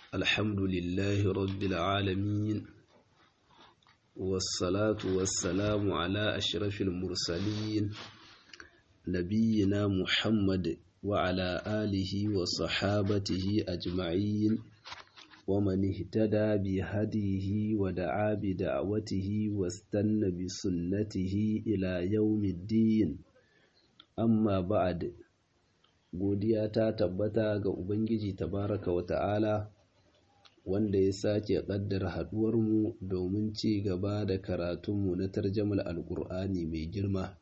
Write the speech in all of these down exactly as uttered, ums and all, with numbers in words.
الحمد لله رب العالمين، والصلاة والسلام على أشرف المرسلين نبينا محمد وعلى آله وصحابته أجمعين، ومن اهتدى بهديه ودعا بدعوته واستنى بسنته إلى يوم الدين. Amma ba'ad, godiya ta tabbata ga Ubangiji tabaraka wa ta'ala wanda ya sake ƙaddara haɗuwarmu domin ci gaba da karatunmu na tarjamar Alƙur'ani mai girma.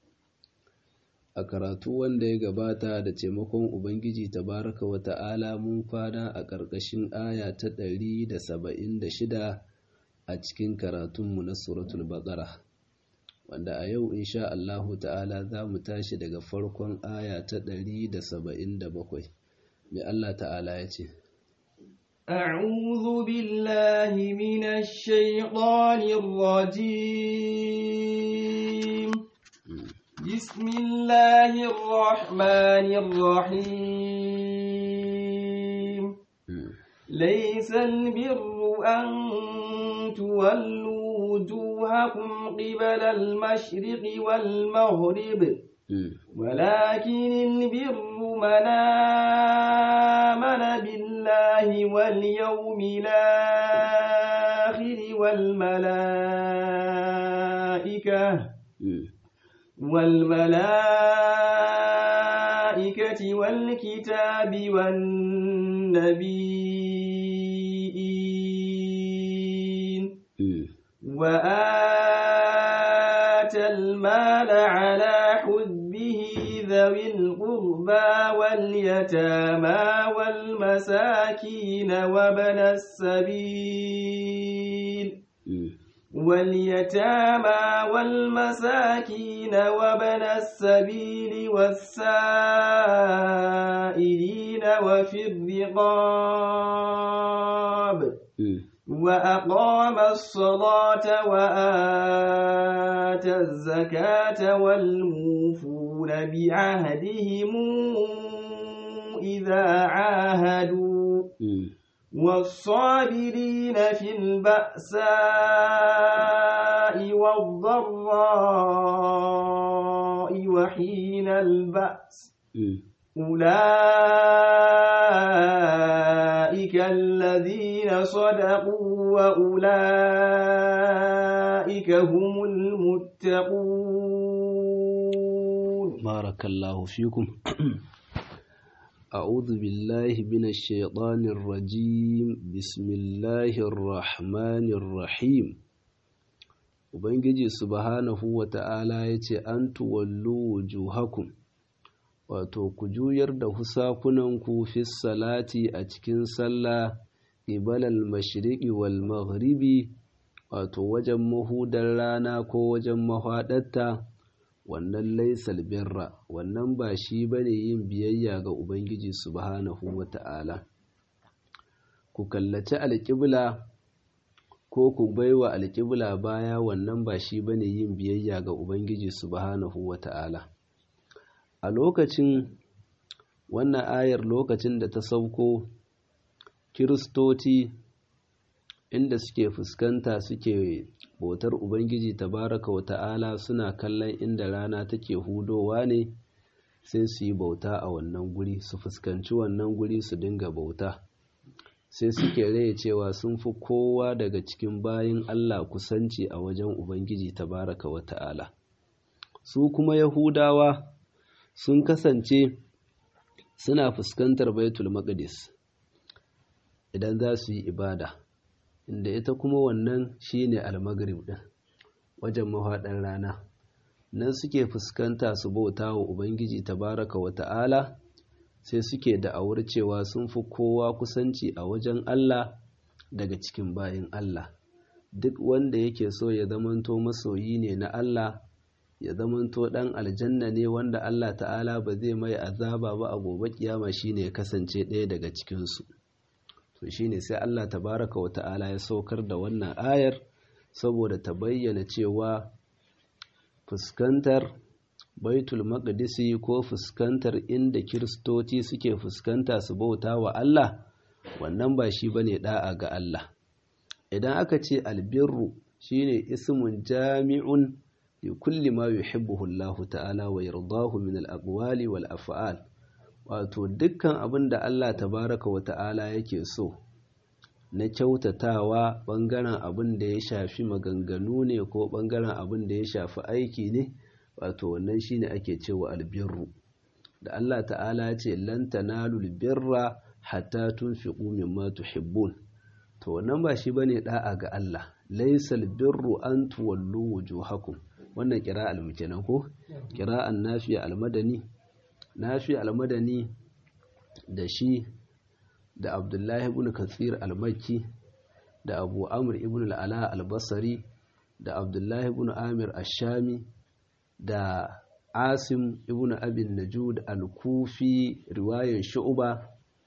A karatu wanda ya gabata da taimakon Ubangiji tabaraka wa ta'ala mun kwana a ƙarƙashin aya ta ɗari da saba'in da shida a cikin karatunmu na Suratul Baqara. Wanda a yau insha Allahu ta'ala za mu tashi daga farkon aya ta ɗari da saba'in da bakwai. Mai Allah ta'ala ya ce, A'udhu billahi minash shaitanir rajim. Bismillahir rahmanir rahim. Laysal birru an tuwallu وجوهكم قبل المشرق والمغرب ولكن البر من آمن بالله واليوم الآخر والملائكة والملائكة والكتاب والنبيين وآتى المال على حبه ذوي القربى واليتامى والمساكين وابن السبيل واليتامى والمساكين وابن السبيل والسائلين وفي الرقاب وأقام الصلاة وآتى الزكاة والموفون بعهدهم إذا عاهدوا والصابرين في البأساء والضراء وحين البأس أولئك الذين صدقوا وأولئك هم المتقون. بارك الله فيكم. أعوذ بالله من الشيطان الرجيم. بسم الله الرحمن الرحيم. Ubangiji subhanahu wa ta'ala ya ce, An tuwallu wujuhakum, wato ku juyar da husakunanku fi salati a cikin sallah ibalal mashriqi wal maghribi, wato wajen mahudar rana ko wajen mahaɗatta. Wannan laisal birra, wannan ba shi bane yin biyayya ga Ubangiji subhanahu wata'ala. Ku kallaci alƙibla ko ku baiwa alƙibla baya, wannan ba shi bane yin biyayya ga Ubangiji subhanahu wata'ala. A lokacin wannan ayar, lokacin da ta sauko, Kiristoci inda suke fuskanta suke bautar Ubangiji tabaraka wa ta'ala suna kallon inda rana take hudowa ne, sai su yi bauta a wannan guri, su fuskanci wannan guri su dinga bauta. Sai suke rai cewa sun fi kowa daga cikin bayin Allah kusanci a wajen Ubangiji tabaraka wa ta'ala. Su kuma Yahudawa sun kasance suna fuskantar Baitul Maqdis idan za su yi ibada, inda ita kuma wannan shine al-Maghrib din, wajen mahaɗar rana. Nan suke fuskanta su bauta wa Ubangiji tabaraka wa ta'ala, sai suke da'awar cewa sun fi kowa kusanci a wajen Allah daga cikin bayin Allah. Duk wanda yake so ya zamanto masoyi ne na Allah, ya zamanto ɗan aljanna ne wanda Allah ta'ala ba zai mai azaba ba a gobe kiyama, shine ya kasance ɗaya daga cikinsu. To shine sai Allah tabaraka wa ta'ala ya saukar da wannan ayar saboda ta bayyana cewa fuskantar Baitul Maqdisi ko fuskantar inda Kiristoci suke fuskanta su bauta wa Allah, wannan ba shi bane da'a ga Allah. Idan aka ce albirru shine ismun jami'un li kulli ma yuhibbuhu Allah ta'ala wa yardahu min al-aqwali wal af'al, wato dukkan abin da Allah tabaraka wa ta'ala yake so na kyautatawa bangaren abin da ya shafi maganganu ne ko bangaren abin da ya shafi aiki ne, wato wannan shine ake cewa albirru. Da Allah ta'ala ya ce lan tanalul birra hatta tunfiqu mimma tuhibbun, to wannan ba shi bane da'a ga Allah. Laysal birru an tuwallu wujuhakum, wannan qira'al mukenan ko qira'an Nafi al-Madani. Nafi al-Madani da shi da Abdullahi ibn Kathir al-Makki da Abu Amr ibn al-Ala al-Basri da Abdullahi ibn Amir ash-Shami da Asim ibn Abi Najud al-Kufi riwayar Shu'ba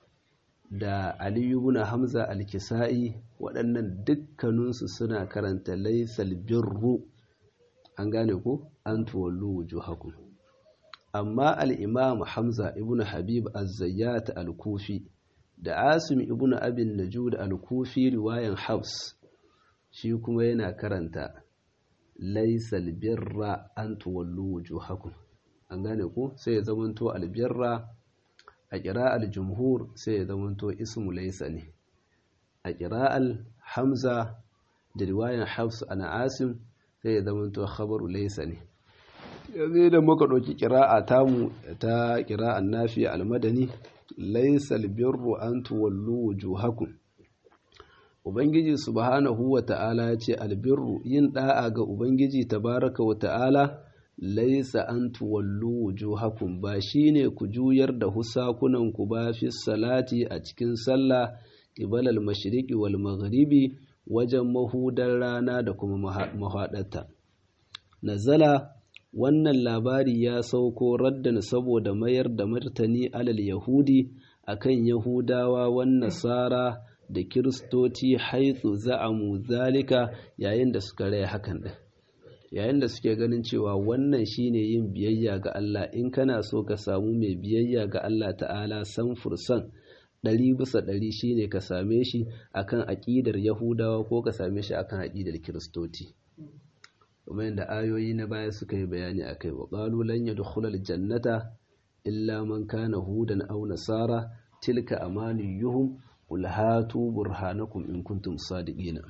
da Ali ibn Hamza al-Kisa'i, waɗannan dukkaninsu suna karanta laysal birru, an gane ko, an tuwallu wujuhakum. Amma al-Imam Hamza ibn Habib az-Zayyat al-Kufi da Asim ibn Abi Najud al-Kufi riwayan Hafs, shi kuma yana karanta laysal birra an tuwallu wujuhakum, an gane ko, sai ya zamanto albirra a ƙira'al jumhur sai ya zamanto ismu laysa ne, a ƙira'al Hamza da riwayan Hafs ana Asim sai ya zamanto khabaru laysa ne. Yanzu da muka ɗauki ƙira'a tamu ta ƙira'an Nafi al-Madani, laysal birru an tuwallu wujuhakum, Ubangiji subhanahu wa ta'ala ya ce albirru yin da'a ga Ubangiji tabaraka wa ta'ala laisa an tuwallu wujuhakum, ba shine ku juyar da husakunanku ba fi salati a cikin sallah qibalal mashriqi wal maghribi, wajen mahudar rana da kuma mahaɗarta. Nazala, wannan labari ya sauko raddan saboda mayar da martani alal yahudi akan yahudawa wan nasara da kiristoci, haitsu za'amu zalika, yayin da suka raya hakan din, yayin da suke ganin cewa wannan shine yin biyayya ga Allah. In kana so ka samu mai biyayya ga Allah ta'ala san fursan ɗari bisa ɗari shine ka same shi akan aƙidar yahudawa ko ka same shi akan aƙidar kiristoci, kuma yadda ayoyi na baya suka yi bayani akai. Wa qalu lan yadkhulal jannata illa man kana hudan aw nasara tilka amaniyuhum qul hatu burhanakum in kuntum sadiqina.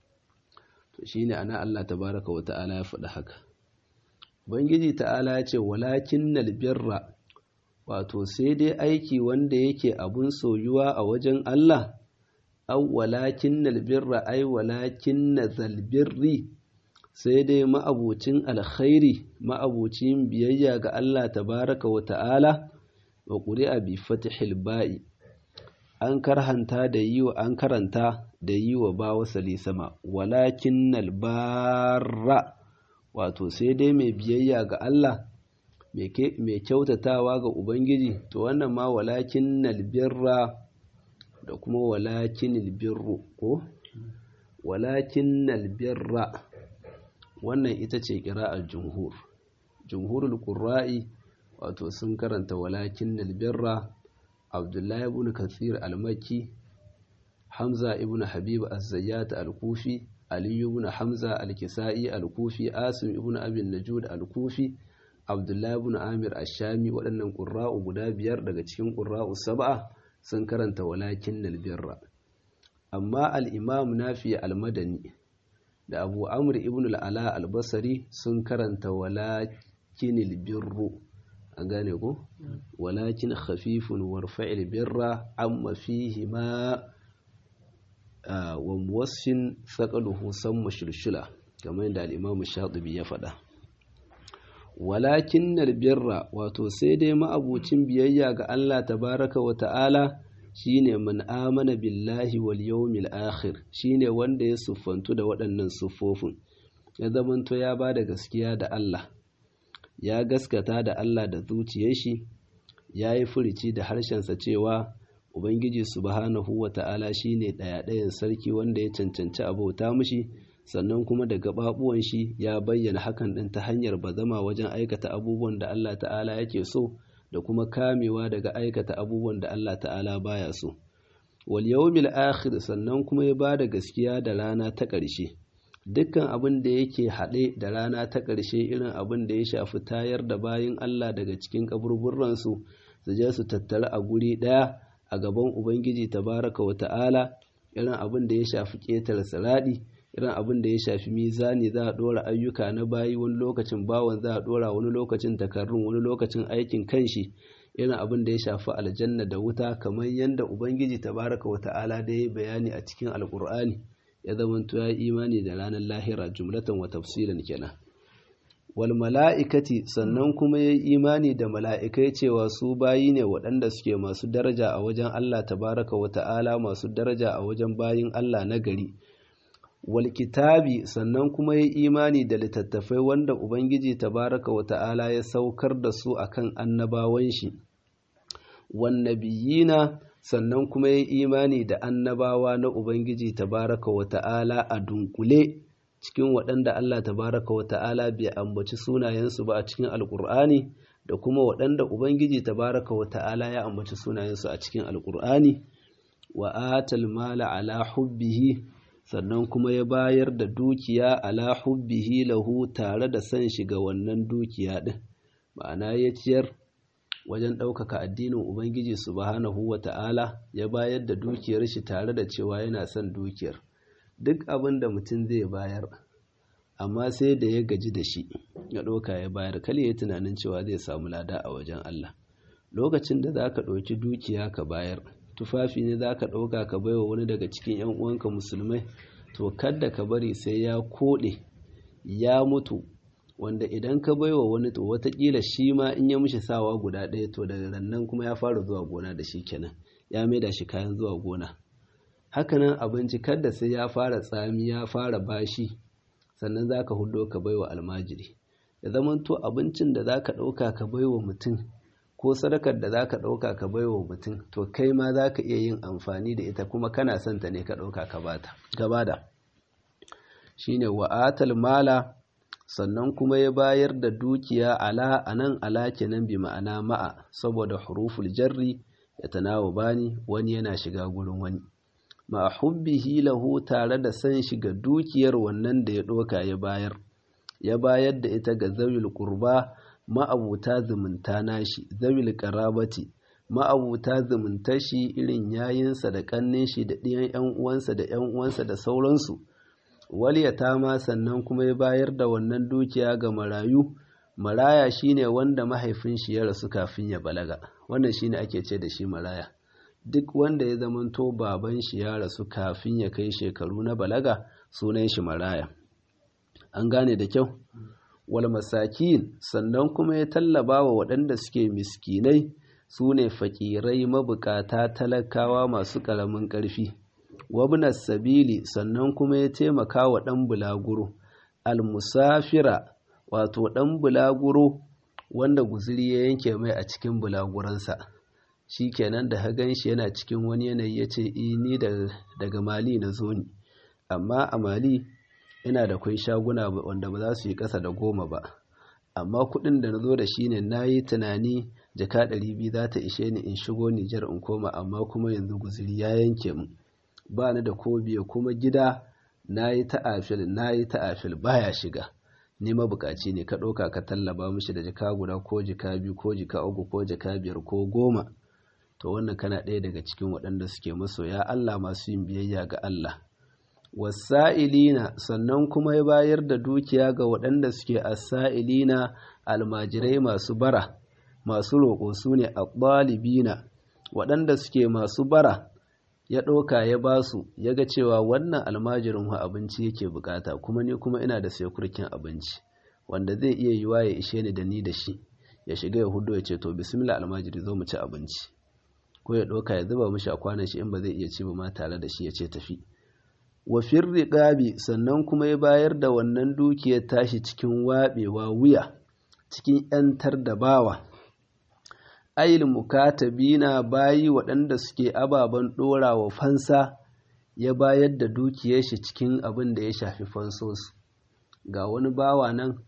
To shine ana Allah tabaraka wa ta'ala ya faɗi haka. Ubangiji ta'ala ya ce walakinnal birra, wato sai dai aiki wanda yake abun soyuwa a wajen Allah, aw walakinnal birra ay walakinnazal birri, sai dai ma'abucin alkhairi, ma'abucin biyayya ga Allah tabaraka wa ta'ala. Wa quri'a bi fathil ba'i, an karhanta da yi wa an karanta da yi wa ba wasali sama, walakinnal barra, wato sai dai mai biyayya ga Allah, mai kyautatawa ga Ubangiji, to wannan ma walakinnal birra da kuma walakinnal birru ko walakinnal birra, wannan ita ce ƙira'ar jumhur. Jumhurul qurra'i wato sun karanta walakinnal birra. Abdullahi ibn Kathir al-Makki, Hamza ibn Habib az-Zayyat al-Kufi, Ali ibn Hamza al-Kisa'i al-Kufi, Asim ibn Abi Najud al-Kufi, Abdullahi ibn Amir ash-Shami, waɗannan qurra'u guda biyar daga cikin qurra'u sab'a sun karanta walakinnal birra. Amma al-Imam Nafi al-Madani da Abu Amr ibn al-Ala al-Basri sun karanta walakinil birru, an gane ko, walakin khafifun warfa'il birra amma fihi ma wa muwassin thaqaluhu samma shulshula, kamar yadda al-Imam Shatibi ya faɗa. Walakinnal birra, wato sai dai ma'abucin biyayya ga Allah tabaraka wa ta'ala shine man amana billahi wal yawmil akhir, shine wanda ya siffantu da waɗannan siffofin, ya zamanto ya bada gaskiya da Allah, ya gaskata da Allah da zuciyar shi, ya yi furici da harshensa cewa Ubangiji subhanahu wa ta'ala shine ɗaya-ɗayan sarki wanda ya cancanci abauta mishi, sannan kuma da gaɓaɓuwan shi ya bayyana hakan ɗin ta hanyar bazama wajen aikata abubuwan da Allah ta'ala yake so da kuma kamewa daga aikata abubuwan da Allah ta'ala baya so. wal yawmil akhir sannan kuma ya ba da gaskiya da rana ta ƙarshe. Dukkan abin da yake haɗe da rana ta ƙarshe irin abin da ya shafi tayar da bayin Allah daga cikin kaburburansu su je su tattara a guri ɗaya a gaban Ubangiji tabaraka wa ta'ala, irin abin da ya shafi ƙetare siraɗi, irin abin da ya shafi mizani, za a ɗora ayyuka na bayi, wani lokacin bawan za a ɗora, wani lokacin takarrun, wani lokacin aikin kanshi, irin abin da ya shafi aljanna da wuta, kamar yadda Ubangiji tabaraka wa ta'ala da ya bayani a cikin Alƙur'ani. Ya zamanto ya imani da ranar lahira jumlatan wa tafsilan kenan. Wal mala'ikati sannan kuma ya imani da mala'ikai cewa su bayi ne waɗanda suke masu daraja a wajen Allah tabaraka wa ta'ala, masu daraja a wajen bayin Allah na gari. Wal kitabi sannan kuma ya imani da littattafai wanda Ubangiji tabaraka wa ta'ala ya saukar da su akan annabawan shi. Wan nabiyina sannan kuma ya imani da annabawa na Ubangiji tabaraka wa ta'ala a dunkule cikin waɗanda Allah tabaraka wa ta'ala bai ambaci sunayensu ba a cikin Alƙur'ani, da kuma waɗanda Ubangiji tabaraka wa ta'ala ya ambaci sunayensu a cikin Alƙur'ani. Wa atal mala ala hubbihi sannan kuma ya bayar da dukiya ala hubbihi lahu tare da san shi ga wannan dukiya ɗin, ma'ana ya ciyar wajen ɗaukaka addinin Ubangiji subhanahu wa ta'ala, ya bayar da dukiyar shi tare da cewa yana son dukiyar. Duk abin da mutum zai bayar, amma sai da ya gaji da shi ya ɗauka ya bayar, kal ya tunanin cewa zai samu lada a wajen Allah. Lokacin da za ka ɗauki dukiya ka bayar, tufafi ne za ka ɗauka ka baiwa wani daga cikin ‘yan uwanka musulmai, to kadda ka bari sai ya koɗe ya mutu, wanda idan ka baiwa wani to watakila shi ma in ya mishi sawa guda ɗaya to daga rannan kuma ya fara zuwa gona da shi kenan, ya maida shi kayan zuwa gona. Hakanan abinci kadda sai ya fara tsami ya fara bashi sannan za ka hudo ka baiwa almajiri. Ya zamanto abincin da za ka ɗauka ka baiwa mutum ko sadakar da za ka ɗauka ka baiwa mutum, to kai ma za ka iya yin amfani da ita kuma kana son ta ne ka ɗauka ka bada. Shi ne wa'atal mala sannan kuma ya bayar da dukiya ala, anan ala kenan bi ma'ana ma'a, saboda huruful jarri ya tanawa bani, wani yana shiga gurin wani. Ma hubbihi lahu tare da san shiga dukiyar wannan da ya ɗauka ya bayar, ya bayar da ita ga zawil qurba, ma'abuta zumunta nashi, zawil qarabati, ma'abuta zumunta shi irin yayinsa da kannin shi da ɗiyan ƴan uwansa da ƴan uwansa da sauransu. Wal yatama sannan kuma ya bayar da wannan dukiya ga marayu. Maraya shine wanda mahaifin shi ya rasu kafin ya balaga, wannan shine ake ce da shi maraya. Duk wanda ya zamanto baban shi ya rasu kafin ya kai shekaru na balaga sunan shi maraya. An gane da kyau. Wal masakin sannan kuma ya tallaba wa waɗanda suke miskinai, su ne fakirai mabukata talakawa masu ƙaramin ƙarfi. Wabnas sabili sannan kuma ya taimaka wa ɗan bulaguro, almusafira wato ɗan bulaguro wanda guziri ya yanke mai a cikin bulaguransa. Shi kenan da hagan shi yana cikin wani yanayi ya ce ni daga Mali na zo ni, amma a Mali ina da kwai shaguna wanda ba za su yi ƙasa da goma ba, amma kuɗin da na zo da shi ne na yi tunani jaka ɗari biyu za ta ishe ni in shigo Nijar in koma, amma kuma yanzu guziri ya yanke mu, ba ni da ko biya, kuma gida na yi ta'afil na yi ta'afil baya shiga, ni mabukaci ne, ka ɗauka ka tallaba mishi da jaka guda ko jaka biyu ko jaka uku ko jaka biyar ko goma. To wannan kana ɗaya daga cikin waɗanda suke masoya Allah masu yin biyayya ga Allah. Wasa'ilina sannan kuma ya bayar da dukiya ga waɗanda suke as-sa'ilina, almajirai masu bara, masu roƙo, su ne at-talibina, waɗanda suke masu bara. Ya ɗauka ya ba su, ya ga cewa wannan almajirin wa abinci yake bukata, kuma ni kuma ina da sekurkin abinci wanda zai iya yiwa ya ishe ni da ni da shi. Ya shiga ya hudo ya ce to bismillah almajiri zo mu ci abinci, ko ya ɗauka ya zuba mishi a kwanan shi in ba zai iya ci ba ma tare da shi ya ce tafi. Wa firriqabi sannan kuma ya bayar da wannan dukiyar tashi cikin waɓewa wuya, cikin ‘yantar da bawa. Ayil mukatabina bayi waɗanda suke ababen ɗora wa fansa, ya bayar da dukiyar shi cikin abin da ya shafi fansosu. Ga wani bawa nan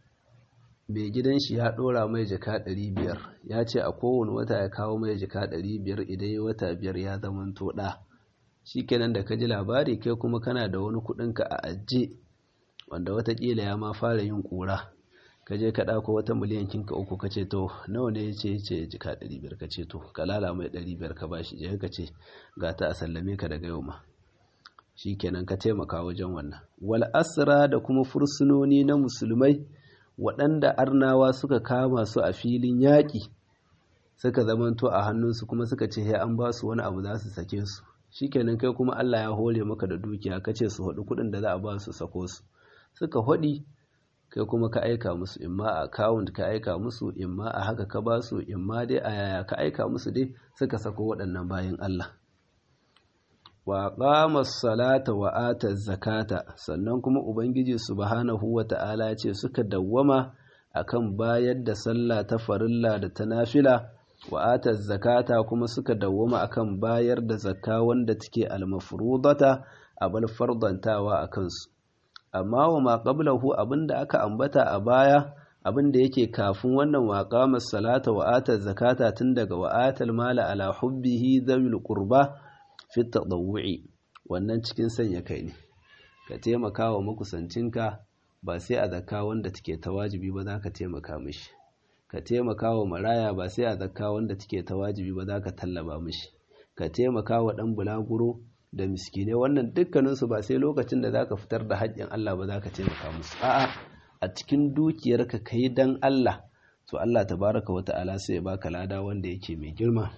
mai gidan shi ya ɗora mai jaka ɗari biyar, ya ce a kowane wata ya kawo mai jaka ɗari biyar, idan ya wata biyar ya zamanto ɗa, shikenan da ka ji labari kai kuma kana da wani kuɗinka a ajiye wanda watakila ya ma fara yin ƙura, ka je ka ɗauko wata miliyan kinka uku ka ce to nawa ne ya ce ce jika ɗari biyar ka ce to ka lala mai ɗari biyar ka bashi je ka ce ga ta a sallame ka daga yau ma, shikenan ka taimaka wajen wannan. Wal asra da kuma fursunoni na musulmai waɗanda arnawa suka kama su a filin yaƙi suka zamanto a hannunsu kuma suka ce sai an ba su wani abu za su sake su, shikenan kai kuma Allah ya hore maka da dukiya ka ce su haɗu kuɗin da za a ba su sako su, suka haɗi kai kuma ka aika musu, imma a account ka aika musu, imma a haka ka ba su, imma dai a yaya ka aika musu dai suka sako waɗannan bayan Allah. Wa qama salata wa ata zakata, sannan kuma ubangiji subhanahu wata'ala ce suka dawwama akan bayar da sallah ta farilla da ta nafila, wa ata zakata kuma suka dawwama akan bayar da zakka wanda take almafrudata abal fardantawa akan su. Amma wa ma qablahu abinda aka ambata a baya, abinda yake kafin wannan wa qama salata wa ata zakata tun daga wa atal mala ala hubbihi dhawil qurba fi tadawwu'i, wannan cikin sanya kai ne, ka taimaka wa makusancinka ba sai a zakka wanda take ta wajibi ba za ka taimaka mishi, ka taimaka wa maraya ba sai a zakka wanda take ta wajibi ba za ka tallaba mishi, ka taimaka wa ɗan bulaguro da miskine, wannan dukkaninsu ba sai lokacin da za ka fitar da haƙƙin Allah ba za ka taimaka musu, a'a a cikin dukiyarka ka yi don Allah, to Allah tabaraka wa ta'ala sai ya baka lada wanda yake mai girma.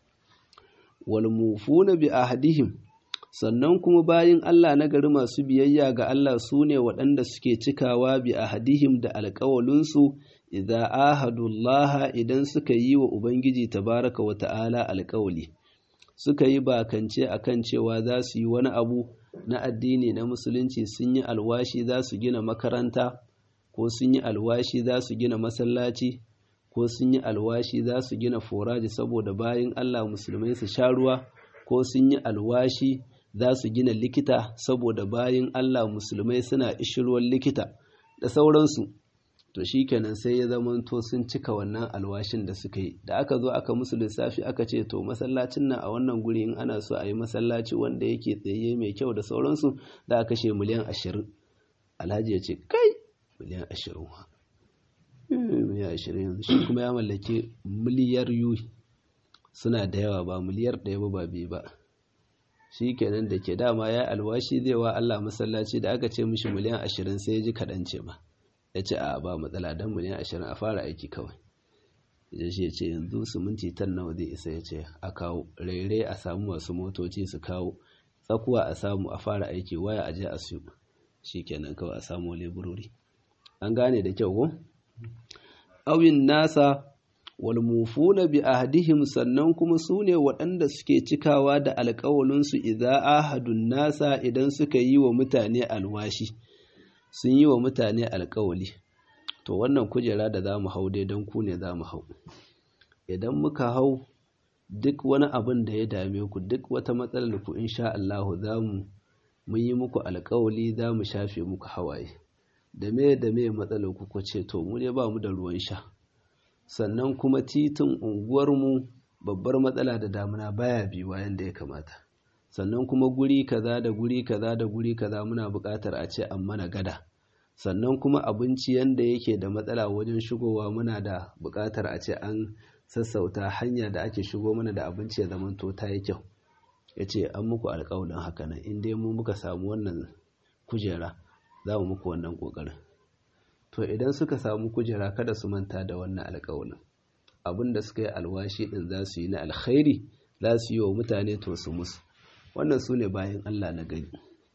Wal mufuna bi ahadihim, sannan kuma bayin Allah na gari masu biyayya ga Allah su ne waɗanda suke cikawa bi ahadihim da alƙawalinsu idza ahadullaha idan suka yi wa Ubangiji tabaraka wa ta'ala alƙawali, suka yi bakance akan cewa za su yi wani abu na addini na musulunci, sun yi alwashi za su gina makaranta, ko sun yi alwashi za su gina masallaci, ko sun yi alwashi za su gina foraji saboda bayin Allah musulmai su sha ruwa, ko sun yi alwashi za su gina likita saboda bayin Allah musulmai suna ishirwar likita da sauransu. To shikenan sai ya zamanto sun cika wannan alwashin da suka yi, da aka zo aka musu lissafi aka ce to masallacin nan a wannan guri in ana so a yi masallaci wanda yake tsaye mai kyau da sauransu da aka kashe miliyan ashirin. Alhaji ya ce kai miliyan ashirin wa miliyan ashirin yanzu shi kuma ya mallaki miliyar yu suna da yawa, ba miliyar ɗaya ba ba biyu ba. Shi kenan da ke dama ya alwashi zai wa Allah masallaci, da aka ce mishi miliyan ashirin sai ya ji kaɗan ce ba, ya ce a ba matsala don miliyan ashirin a fara aiki kawai. Ya shi ya ce yanzu siminti tan nawa zai isa, ya ce a kawo rere a samu wasu motoci su kawo, tsakuwa a samu a fara aiki, waya a je a siyo, shi kenan kawai a samu leburori. An gane da kyau ko? Awin nasa wal mufuna bi ahdihim, sannan kuma su ne waɗanda suke cikawa da alƙawalinsu idza ahadun nasa idan suka yi wa mutane alwashi, sun yi wa mutane alƙawali. To wannan kujera da za mu hau dai don ku ne za mu hau, idan muka hau duk wani abin da ya dame ku, duk wata matsalar ku insha Allah za mu mun yi muku alƙawali, za mu shafe muku hawaye. Da me da me matsalar ku ko ce to mu ne ba mu da ruwan sha, sannan kuma titin unguwarmu babbar matsala da damuna baya biyuwa yanda ya kamata, sannan kuma guri kaza da guri kaza da guri kaza muna buƙatar a ce an mana gada, sannan kuma abinci yanda yake da matsala wajen shigowa muna da buƙatar a ce an sassauta hanya da ake shigo mana da abinci ya zamanto ta yi kyau. Ya ce an muku alƙawalin haka nan, in dai mu muka samu wannan kujera za mu muku wannan ƙoƙarin. To idan suka samu kujera kada su manta da wannan alƙawalin, abin da suka yi alwashi ɗin za su yi na alkhairi, za su yi wa mutane to su musu. Wannan su ne bayan Allah na gari.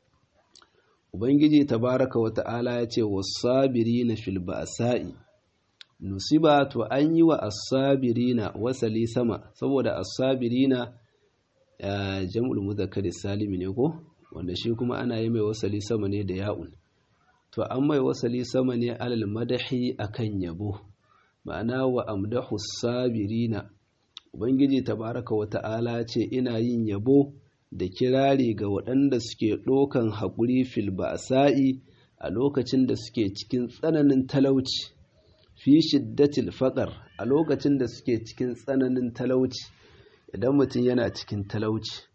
Ubangiji tabaraka wa ta'ala ya ce was-sabirina fil ba'sa'i, nusiba to an yi wa as-sabirina wasali sama, saboda as-sabirina jam'ul mudhakkar salimi ne ko, wanda shi kuma ana yi mai wasali sama ne da ya'un. To an mai wasali sama ne alal madahi akan yabo, ma'ana wa amdahu sabirina. Ubangiji tabaraka wa ta'ala ce ina yin yabo da kirari ga waɗanda suke ɗokan haƙuri fil ba'sa'i a lokacin da suke cikin tsananin talauci, fi shiddatil faqar a lokacin da suke cikin tsananin talauci. Idan mutum yana cikin talauci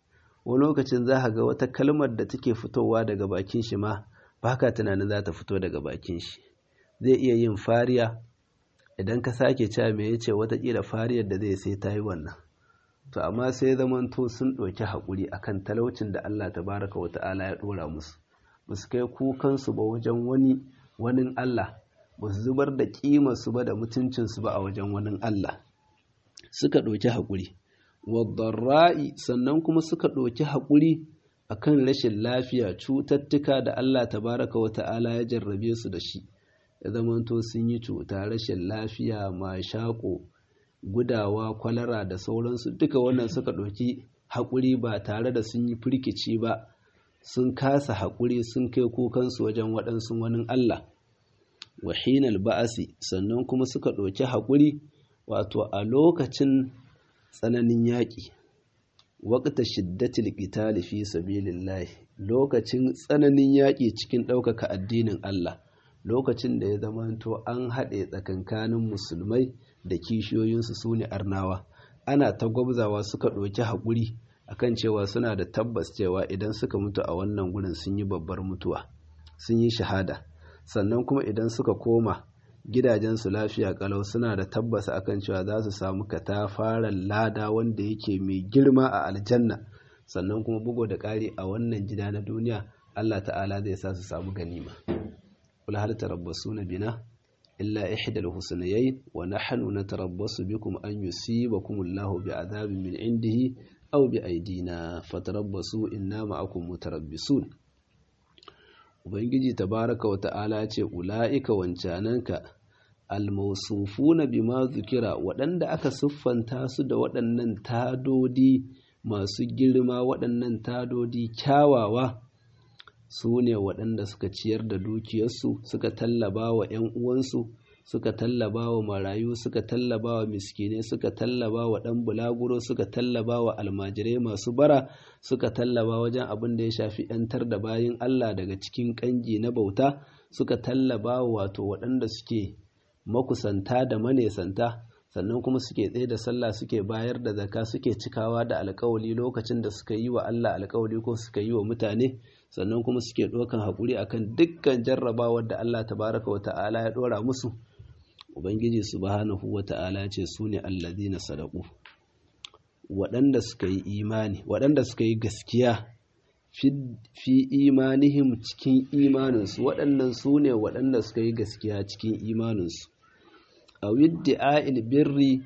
wani lokacin za ka ga wata kalmar da take fitowa daga bakin shi ma ba ka tunanin za ta fito daga bakin shi. Zai iya yin fariya, idan ka sake cewa me yace watakila fariyar da zai sai ta yi wannan. To amma sai zamanto sun ɗauki haƙuri akan talaucin da Allah tabaraka wa ta'ala ya ɗora musu, ba su kai kukansu ba wajen wani wani Allah, ba su zubar da ƙimarsu ba da mutuncinsu ba a wajen wani Allah, suka ɗauki haƙuri. Wadarra'i, sannan kuma suka ɗauki haƙuri akan rashin lafiya, cututtuka da Allah tabaraka wa ta'ala ya jarrabe su da shi, ya zamanto sun yi cuta, rashin lafiya, mashaƙo, gudawa, kwalara da sauransu, duka wannan suka ɗauki haƙuri ba tare da sun yi firkici ba, sun kasa haƙuri, sun kai kukansu wajen waɗansu wani Allah. Wahinal ba'asi, sannan kuma suka ɗauki haƙuri wato a lokacin tsananin yaƙi, waƙta shiddatil qitali fi sabilillah, lokacin tsananin yaƙi cikin ɗaukaka addinin Allah, lokacin da ya zamanto an haɗe tsakankanin musulmai da kishiyoyinsu su ne arnawa, ana ta gwabzawa, suka ɗauki haƙuri akan cewa suna da tabbas cewa idan suka mutu a wannan gurin sun yi babbar mutuwa, sun yi shahada, sannan kuma idan suka koma gidajensu lafiya kalau suna da tabbas akan cewa za su samu katafaren lada wanda yake mai girma a aljanna, sannan kuma bugo da ƙari a wannan gida na duniya Allah ta'ala zai sa su samu ganima. Kul hal tarabbasuna bina illa ihdal husnayayn wa nahnu natarabbasu bikum an yusibakum Allahu bi'adabin min indihi aw bi aydina fatarabbasu inna ma'akum mutarabbisun. Ubangiji tabaraka wa ta'ala ce ula'ika wancananka almausufuna bima zukira, waɗanda aka siffanta su da waɗannan tadodi masu girma, waɗannan tadodi kyawawa, su ne waɗanda suka ciyar da dukiyarsu, suka tallaba wa ‘yan uwansu, suka tallaba wa marayu, suka tallaba wa miskinai, suka tallaba wa ɗan bulaguro, suka tallaba wa almajirai masu bara, suka tallaba wajen abin da ya shafi ‘yantar da bayin Allah daga cikin ƙangi na bauta, suka tallaba wato waɗanda suke makusanta da manesanta, sannan kuma suke tsaye da sallah, suke bayar da zakka, suke cikawa da alƙawali lokacin da suka yi wa Allah alƙawali ko suka yi wa mutane, sannan kuma suke ɗaukan haƙuri akan dukkan jarrabawar da Allah tabaraka wa ta'ala ya ɗora musu. Ubangiji subhanahu wa ta'ala ce su ne alladhina sadaqu, waɗanda suka yi imani, waɗanda suka yi gaskiya fi imanihim cikin imaninsu, waɗannan su ne waɗanda suka yi gaskiya cikin imaninsu, a widdi'a'il birri,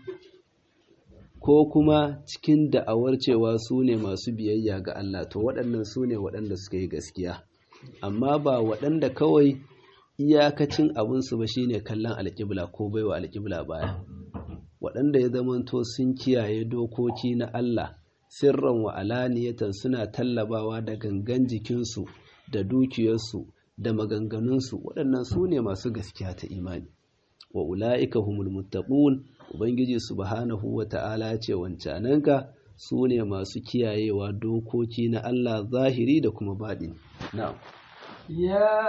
ko kuma cikin da'awar cewa su ne masu biyayya ga Allah, to waɗannan su ne waɗanda suka yi gaskiya, amma ba waɗanda kawai iyakacin abinsu ba shine kallon alƙibla ko baiwa alƙibla baya, waɗanda ya zamanto sun kiyaye dokoki na Allah sirran wa alaniyatan, suna tallabawa da gangan jikinsu da dukiyarsu da maganganunsu, waɗannan su ne masu gaskiya ta imani. Wa ula'ika humul muttaqun, ubangiji subhanahu wa ta'ala ce wancananka su ne masu kiyayewa dokoki na Allah zahiri da kuma baɗini. Na'am. يا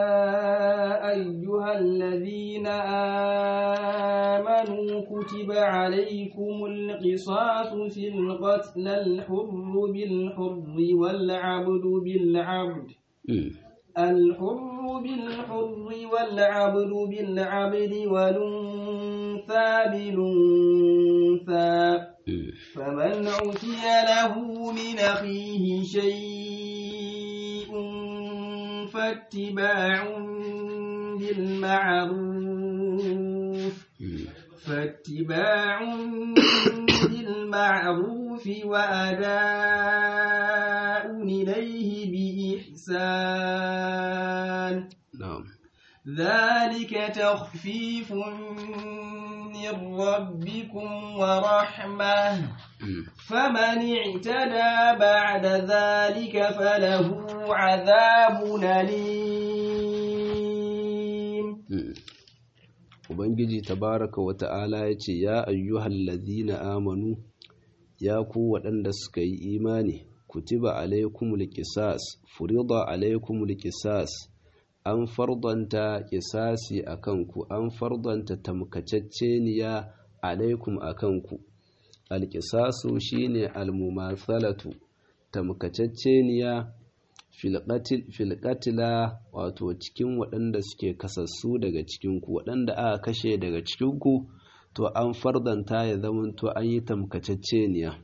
أيها الذين آمنوا كتب عليكم القصاص في القتل، الحر بالحر والعبد بالعبد الحر بالحر والعبد بالعبد والأنثى بالأنثى، فمن عفي له من أخيه شيء فاتباع بالمعروف فاتباع بالمعروف وأداء إليه بإحسان. نعم. ذلك تخفيف من ربكم ورحمة، فمن اعتدى بعد ذلك فله عذاب أليم. Ubangiji tabaraka wa ta'ala ya ce, ya ayyuhal ladhina amanu, ya ku waɗanda suka yi imani, kutiba alaikumul qisas, furida alaikumul qisas, an fardanta qisasi akan ku, an fardanta tamkacecceniya alaikum akan ku. Alqisasu shine almumathalatu, tamkacecceniya filƙatila wato cikin waɗanda suke kasassu daga cikinku waɗanda aka kashe daga cikinku to an fardanta ya zamanto an yi tamkacecceniya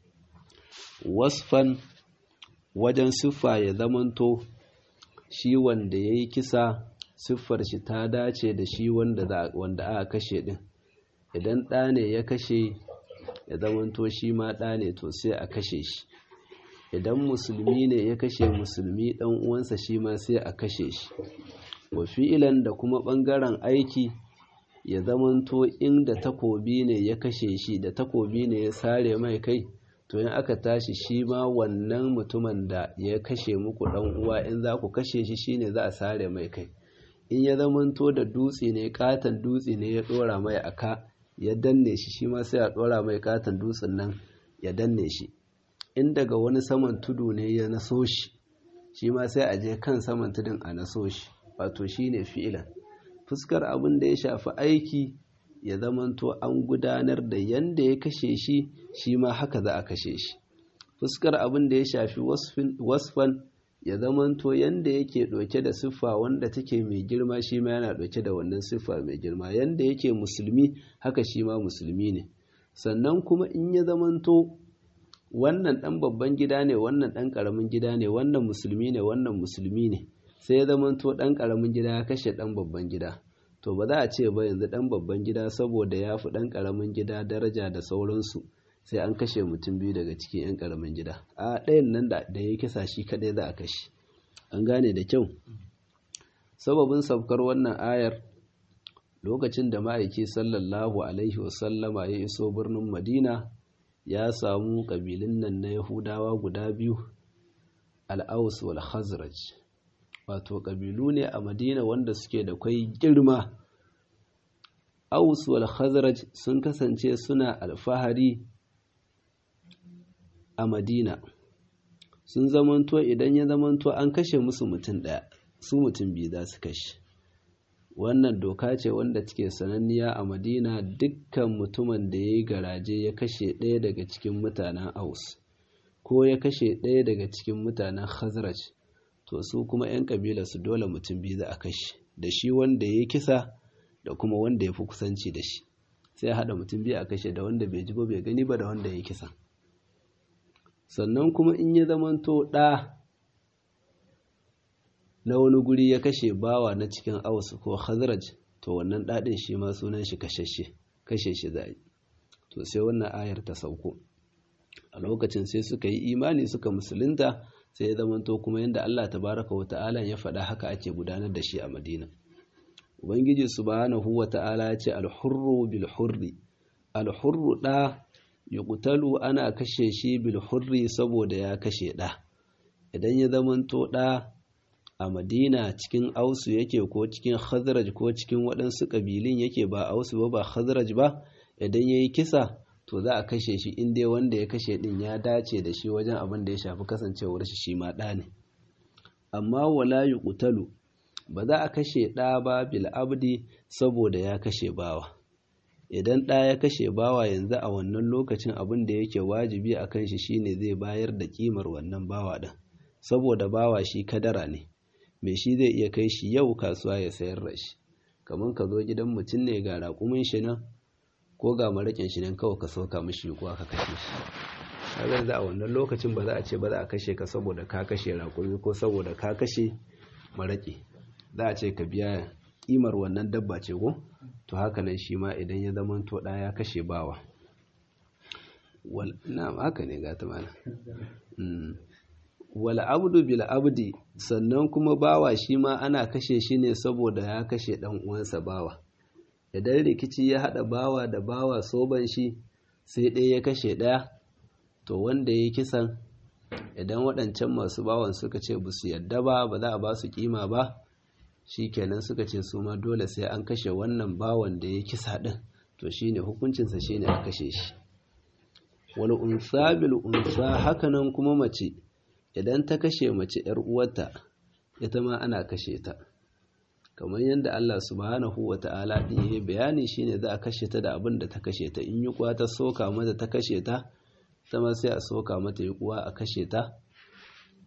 wasfan wajen siffa ya zamanto shi wanda ya yi kisa siffar shi ta dace da shi wanda aka kashe ɗin idan ɗa ne ya kashe ya zamanto shi ma ɗa ne to sai a kashe shi idan musulmi ne ya kashe musulmi ɗan uwansa shi ma sai a kashe shi wa fi'ilan da kuma ɓangaren aiki ya zamanto inda takobi ne ya kashe shi da takobi ne ya sare mai kai to in aka tashi shi ma wannan mutumin da ya kashe muku ɗan uwa in za ku kashe shi shine za a sare mai kai in ya zamanto da dutse ne katon dutse ne ya ɗora mai aka ya danne shi shi ma sai a ɗora mai katon dutsen nan ya danne shi in daga wani saman tudu ne ya naso shi shi ma sai a je kan saman tudun a naso shi wato shine fi'ilan fuskar abin da ya shafi aiki ya zamanto an gudanar da yanda ya kashe shi shi ma haka za a kashe shi fuskar abin da ya shafi wasfan ya zamanto yanda yake ɗauke da siffa wanda take mai girma shi ma yana ɗauke da wannan siffa mai girma yanda yake musulmi haka shi ma musulmi ne sannan kuma in ya zamanto wannan ɗan babban gida ne wannan ɗan ƙaramin gida ne wannan musulmi ne wannan musulmi ne sai ya zamanto ɗan ƙaramin gida ya kashe ɗan babban gida to ba za a ce ba yanzu ɗan babban gida saboda ya fi ɗan ƙaramin gida daraja da sauransu sai an kashe mutum biyu daga cikin 'yan ƙaramin gida a ɗayan nan da ya kisa shi kaɗai za a kashe an gane da kyau sababin saukar wannan ayar lokacin da ma'aiki sallallahu alaihi wasallama ya iso birnin madina ya samu ƙabilun nan na yahudawa guda biyu al'aus wal khazraj wato ƙabilu ne a madina wanda suke da kwai girma aus wal khazraj sun kasance suna alfahari a madina sun zamanto idan ya zamanto an kashe musu mutum ɗaya su mutum biyu za su kashe wannan doka ce wanda take sananniya a madina dukkan mutumin da ya yi garaje ya kashe ɗaya daga cikin mutanen aus ko ya kashe ɗaya daga cikin mutanen khazraj to su kuma 'yan kabila su dole mutum biyu za a kashe da shi wanda ya yi kisa da kuma wanda ya fi kusanci da shi sai haɗa mutum biyu a kashe da wanda bai ji ba bai gani ba da wanda ya yi kisa sannan kuma in ya zamanto ɗa na wani guri ya kashe bawa na cikin aus ko khazraj to wannan ɗaɗin shi ma sunan shi kashashe kashe shi za yi to sai wannan ayar ta sauko a lokacin sai suka yi imani suka musulunta sai ya zamanto kuma yadda Allah tabaraka wa ta'ala ya faɗa haka ake gudanar da shi a Madina ubangiji subhanahu wa ta'ala ya ce al-hurru bil hurri al-hurru da yuqtalu ana kashe shi bil hurri saboda ya kashe da idan ya zamanto da a Madina cikin ausu yake ko cikin khazraj ko cikin waɗansu ƙabilun yake ba ausu ba ba khazraj ba idan yayi kisa to za a kashe shi in dai wanda ya kashe din ya dace da shi wajen abin da ya shafi kasancewar shi shi ma ɗa ne amma wala yuqtalu ba za a kashe ɗa ba bil abdi saboda ya kashe bawa idan ɗa ya kashe bawa yanzu a wannan lokacin abin da yake wajibi a kan shi shine zai bayar da kimar wannan bawa ɗin saboda bawa shi kadara ne mai shi zai iya kai shi yau kasuwa ya sayar da shi kamar ka zo gidan mutum ne ga raƙumin shi nan ko ga maraƙin shi nan kawai ka sauka mishi ko ka kashe shi kaga da a wannan lokacin ba za a ce ba za a kashe ka saboda ka kashe raƙumi ko saboda ka kashe maraƙi za a ce ka biya kimar wannan dabba ce ko to haka nan shi ma idan ya zama to ɗa ya kashe bawa wal na haka ne ga ta mana wal abdu bil abdi sannan kuma bawa shi ma ana kashe shi ne saboda ya kashe dan uwansa bawa idan rikici ya hada bawa da bawa soban shi sai ɗaya ya kashe ɗaya to wanda ya kisan idan waɗancan masu bawan suka ce ba su yadda ba ba za a ba su kima ba shikenan suka ce su ma dole sai an kashe wannan bawan da ya kisa ɗin to shine hukuncinsa shine a kashe shi wal unsa bil unsa hakanan kuma mace idan ta kashe mace ‘yar uwarta, ita ma ana kashe ta. Kamar yadda Allah subhanahu wa ta'ala ɗin ya bayani shi ne za a kashe ta da abin da ta kashe ta, in yi kuwa ta soka mata ta kashe ta, ta ma sai a soka mata yi kuwa a kashe ta,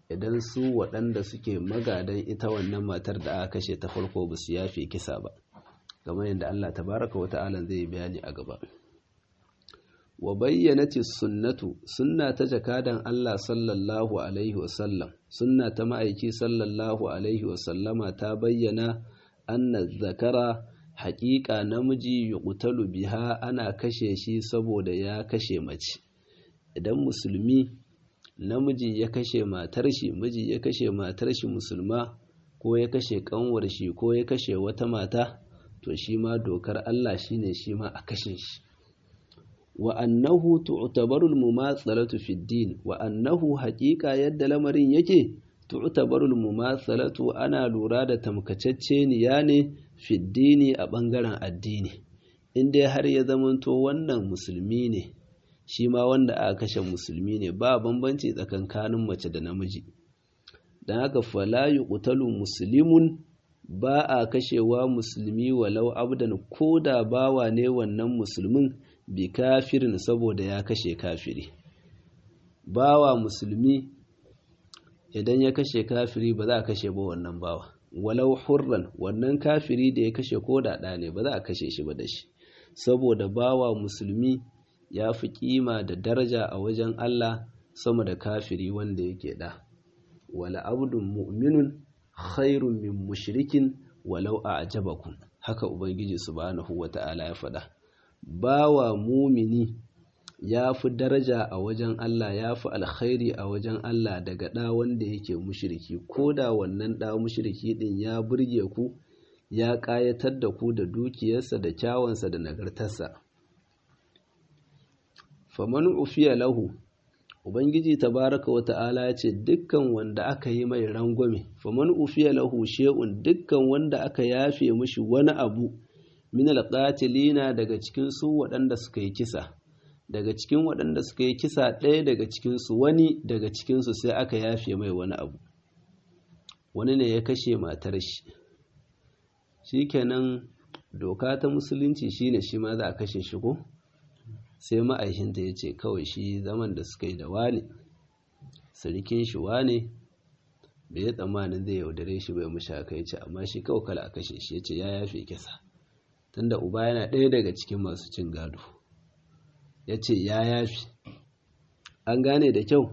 idan su waɗanda suke magadan ita wannan matar da aka kashe ta farko ba su yafe kisa ba, kamar yadda Allah tabaraka wa ta'ala zai bayani a gaba. Wa bayyanati sunnatu, sunna ta jakadan Allah sallallahu alaihi wasallam, sunna ta ma'aiki sallallahu alaihi wasallama ta bayyana anna zakara haƙiƙa namiji yuqtalu biha, ana kashe shi saboda ya kashe mace. Idan musulmi namiji ya kashe matar shi, miji ya kashe matar shi musulma, ko ya kashe kanwar shi ko ya kashe wata mata, to shi ma dokar Allah shine shi ma a kashe shi. Wa annahu tu'tabaru al-mumatsalatu fi din, wa annahu haqiqa yadda lamarin yake tu'tabaru al-mumatsalatu, ana lura da tamkacecceniya ne fi dini a bangaren addini. In dai har ya zamanto wannan musulmi ne, shi ma wanda aka kashe musulmi ne, ba bambanci tsakankanin mace da namiji. Dan haka fala yuqtalu muslimun, ba a kashewa musulmi walau abdan, koda bawa ne wannan musulmin, bi kafirin saboda ya kashe kafiri. Bawa musulmi idan ya kashe kafiri ba za a kashe ba wannan bawa, walau hurran, wannan kafiri da ya kashe ko da ɗa ne ba za a kashe shi ba da shi, saboda bawa musulmi ya fi kima da daraja a wajen Allah sama da kafiri wanda yake ɗa. Wala abdun mu'minun khairun min mushrikin walau a'jabakum, haka ubangiji subhanahu wata'ala ya faɗa. Bawa mumini ya fi daraja a wajen Allah, ya fi alkhairi a wajen Allah daga ɗa wanda yake mushriki, ko da wannan ɗa mushriki ɗin ya burge ku, ya ƙayatar da ku da dukiyarsa da kyawansa da nagartarsa. Faman ufiya lahu, ubangiji tabaraka wa ta'ala ya ce dukkan wanda aka yi mai rangwame, faman ufiya lahu shay'un, dukkan wanda aka yafe mishi wani abu, min alqatilina, daga cikin su waɗanda suka yi kisa, daga cikin waɗanda suka yi kisa ɗaya daga cikin su, wani daga cikin su sai aka yafe mai wani abu. Wani ne ya kashe matar shi, shikenan doka ta musulunci shine shi ma za a kashe shi ko? Sai ma'aikinta ya ce kawai shi zaman da suka yi da wane, sirikin shi wane, bai yi tsammanin zai yaudare shi bai mushi haka, ya ce amma shi kawai kala a kashe shi, ya ce ya yafe kisa, tunda uba yana ɗaya daga cikin masu cin gado, ya ce ya yafe. An gane da kyau.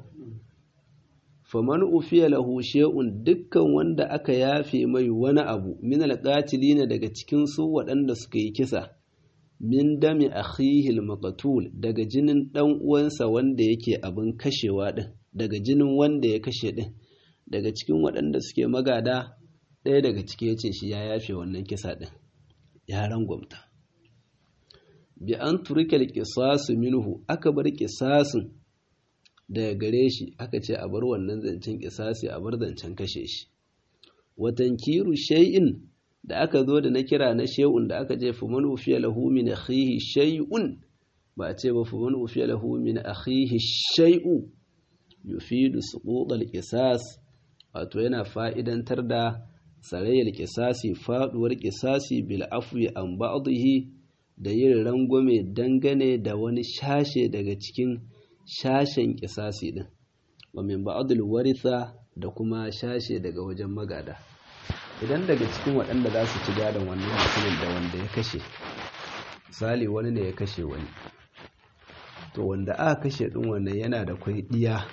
Faman ufiya lahu shay'un, dukkan wanda aka yafe mai wani abu, min alqatilina, daga cikin su waɗanda suka yi kisa, min dami akhihi al-maqtul, daga jinin dan uwansa wanda yake abin kashewa din, daga jinin wanda ya kashe din, daga cikin waɗanda suke magada, ɗaya daga ciki yace shi ya yafe wannan kisa din, ya rangwamta. Bi an turika al-qisas minhu, aka bar qisasin daga gare shi, aka ce a bar wannan zancen qisasi, a bar zancen kashe shi. Wa tankiru shay'in, da aka zo da na kira na shay'un, da aka ce faman ufiya lahu min akhihi shay'un, ba a ce ba faman ufiya lahu min akhihi shay'u, yufidu suqut al-qisas, wato yana fa'idantar da sarayyar qisasi, faduwar qisasi bil afwi an ba'dihi, da yin rangwame dangane da wani shashe daga cikin shashen qisasi din, wa min ba'dil waritha, da kuma shashe daga wajen magada. Idan daga cikin waɗanda za su ci gadon wannan mutumin da wanda ya kashe, misali wani ne ya kashe wani, to wanda aka kashe ɗin wannan yana da kwai ɗiya,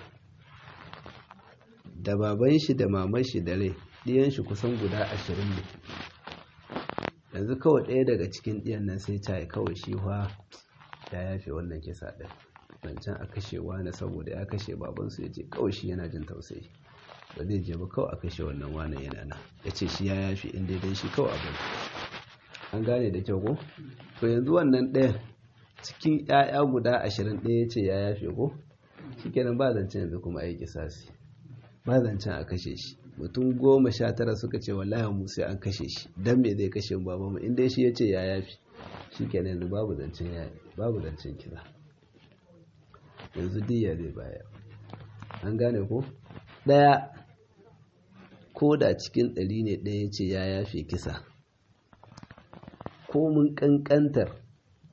da baban shi da maman shi da rai, ɗiyan shi kusan guda ashirin ne. Yanzu kawai ɗaya daga cikin ɗiyan nan sai ta yi kawai shi fa ya yafe wannan kisa ɗin, zancen a kashe wani saboda ya kashe babansu, ya ce kawai shi yana jin tausayi, ba zai je ba kawai a kashe wannan wanan yana nan, ya ce shi ya yafi inda dai shi kawai abin. An gane da kyau ko? To yanzu wannan ɗayan cikin ‘ya'ya guda ashirin ɗaya ya ce ya yafe ko? Shi kenan ba zancen yanzu kuma a yi kisasi, ba zancen a kashe shi. Mutum goma sha tara suka ce wallahi mu sai an kashe shi, dan me zai kashe babanmu inda shi ya ce ya yafi, shi kenan yanzu babu zancen ya babu zancen kisa, yanzu diya zai baya. An gane ko? Ɗaya ko da cikin ɗari ne ɗaya ce ya yafe kisa, ko mun ƙanƙantar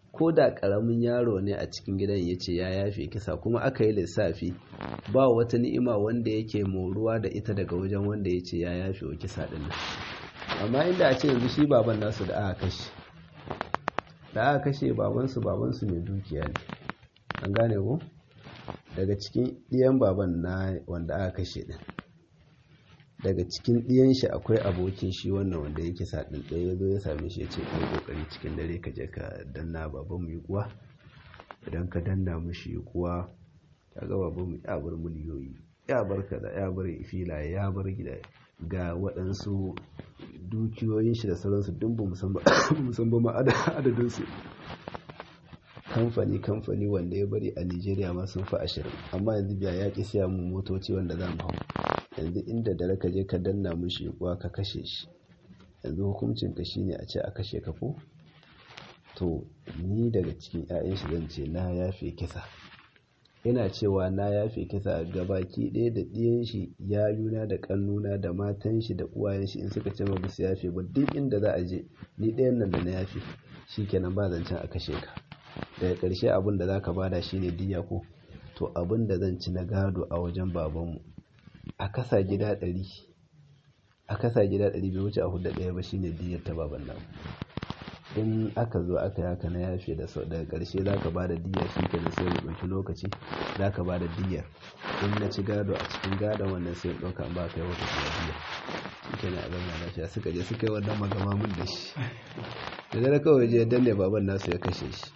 ko da ƙaramin yaro ne a cikin gidan ya ce ya yafe kisa kuma aka yi lissafi ba wata ni'ima wanda yake moruwa da ita daga wajen wanda ya ce ya yafe wa kisa ɗin nan. Amma inda a ce yanzu shi baban nasu da aka kashe da aka kashe babansu babansu mai dukiya ne, an gane ko daga cikin ɗiyan baban na wanda aka kashe ɗin, daga cikin ɗiyan shi akwai abokin shi wannan wanda yake sa ɗin ɗaya ya zo ya same shi ya ce kai kokari cikin dare ka je ka danna baban mu yi kuwa, idan ka danna mushi yi kuwa ka ga baban mu ya bar miliyoyi, ya bar kaza, ya bar filaye, ya bar gida, ga waɗansu dukiyoyin shi da sauransu duk ba musamman ma adadinsu. Kamfani kamfani wanda ya bari a Nigeria ma sun fi ashirin, amma yanzu biya ya ƙi siya mu motoci wanda za mu hau. Yanzu inda dare ka je ka danna mushi kuwa ka kashe shi, yanzu hukuncin ka shine a ce a kashe ka ko? To ni daga cikin 'ya'yan shi zan ce na yafe kisa. Ina cewa na yafe kisa gabaki ɗaya da ɗiyan shi, yayuna da ƙannuna da matan shi da uwayen shi in suka ce ma su yafe ba, duk inda za a je ni ɗayan nan da na yafe shikenan ba zancen a kashe ka. Daga ƙarshe abin da za ka bada shine diyya ko? To abin da zan ci na gado a wajen babanmu a kasa gida ɗari a kasa gida ɗari bai wuce a hudu ɗaya ba shine diyyar ta baban nan. In aka zo aka yaka na yafe da sau daga ƙarshe za ka ba da diyyar shi ke da sai mu ɗauki lokaci za ka ba da diyyar. In na ci gado a cikin gadon wannan sai ɗauka an ba ka yi wata kuma diyyar shi ke na abin da lafiya suka je suka yi wannan magama mun da shi da zara kawai je danne baban nasu ya kashe shi.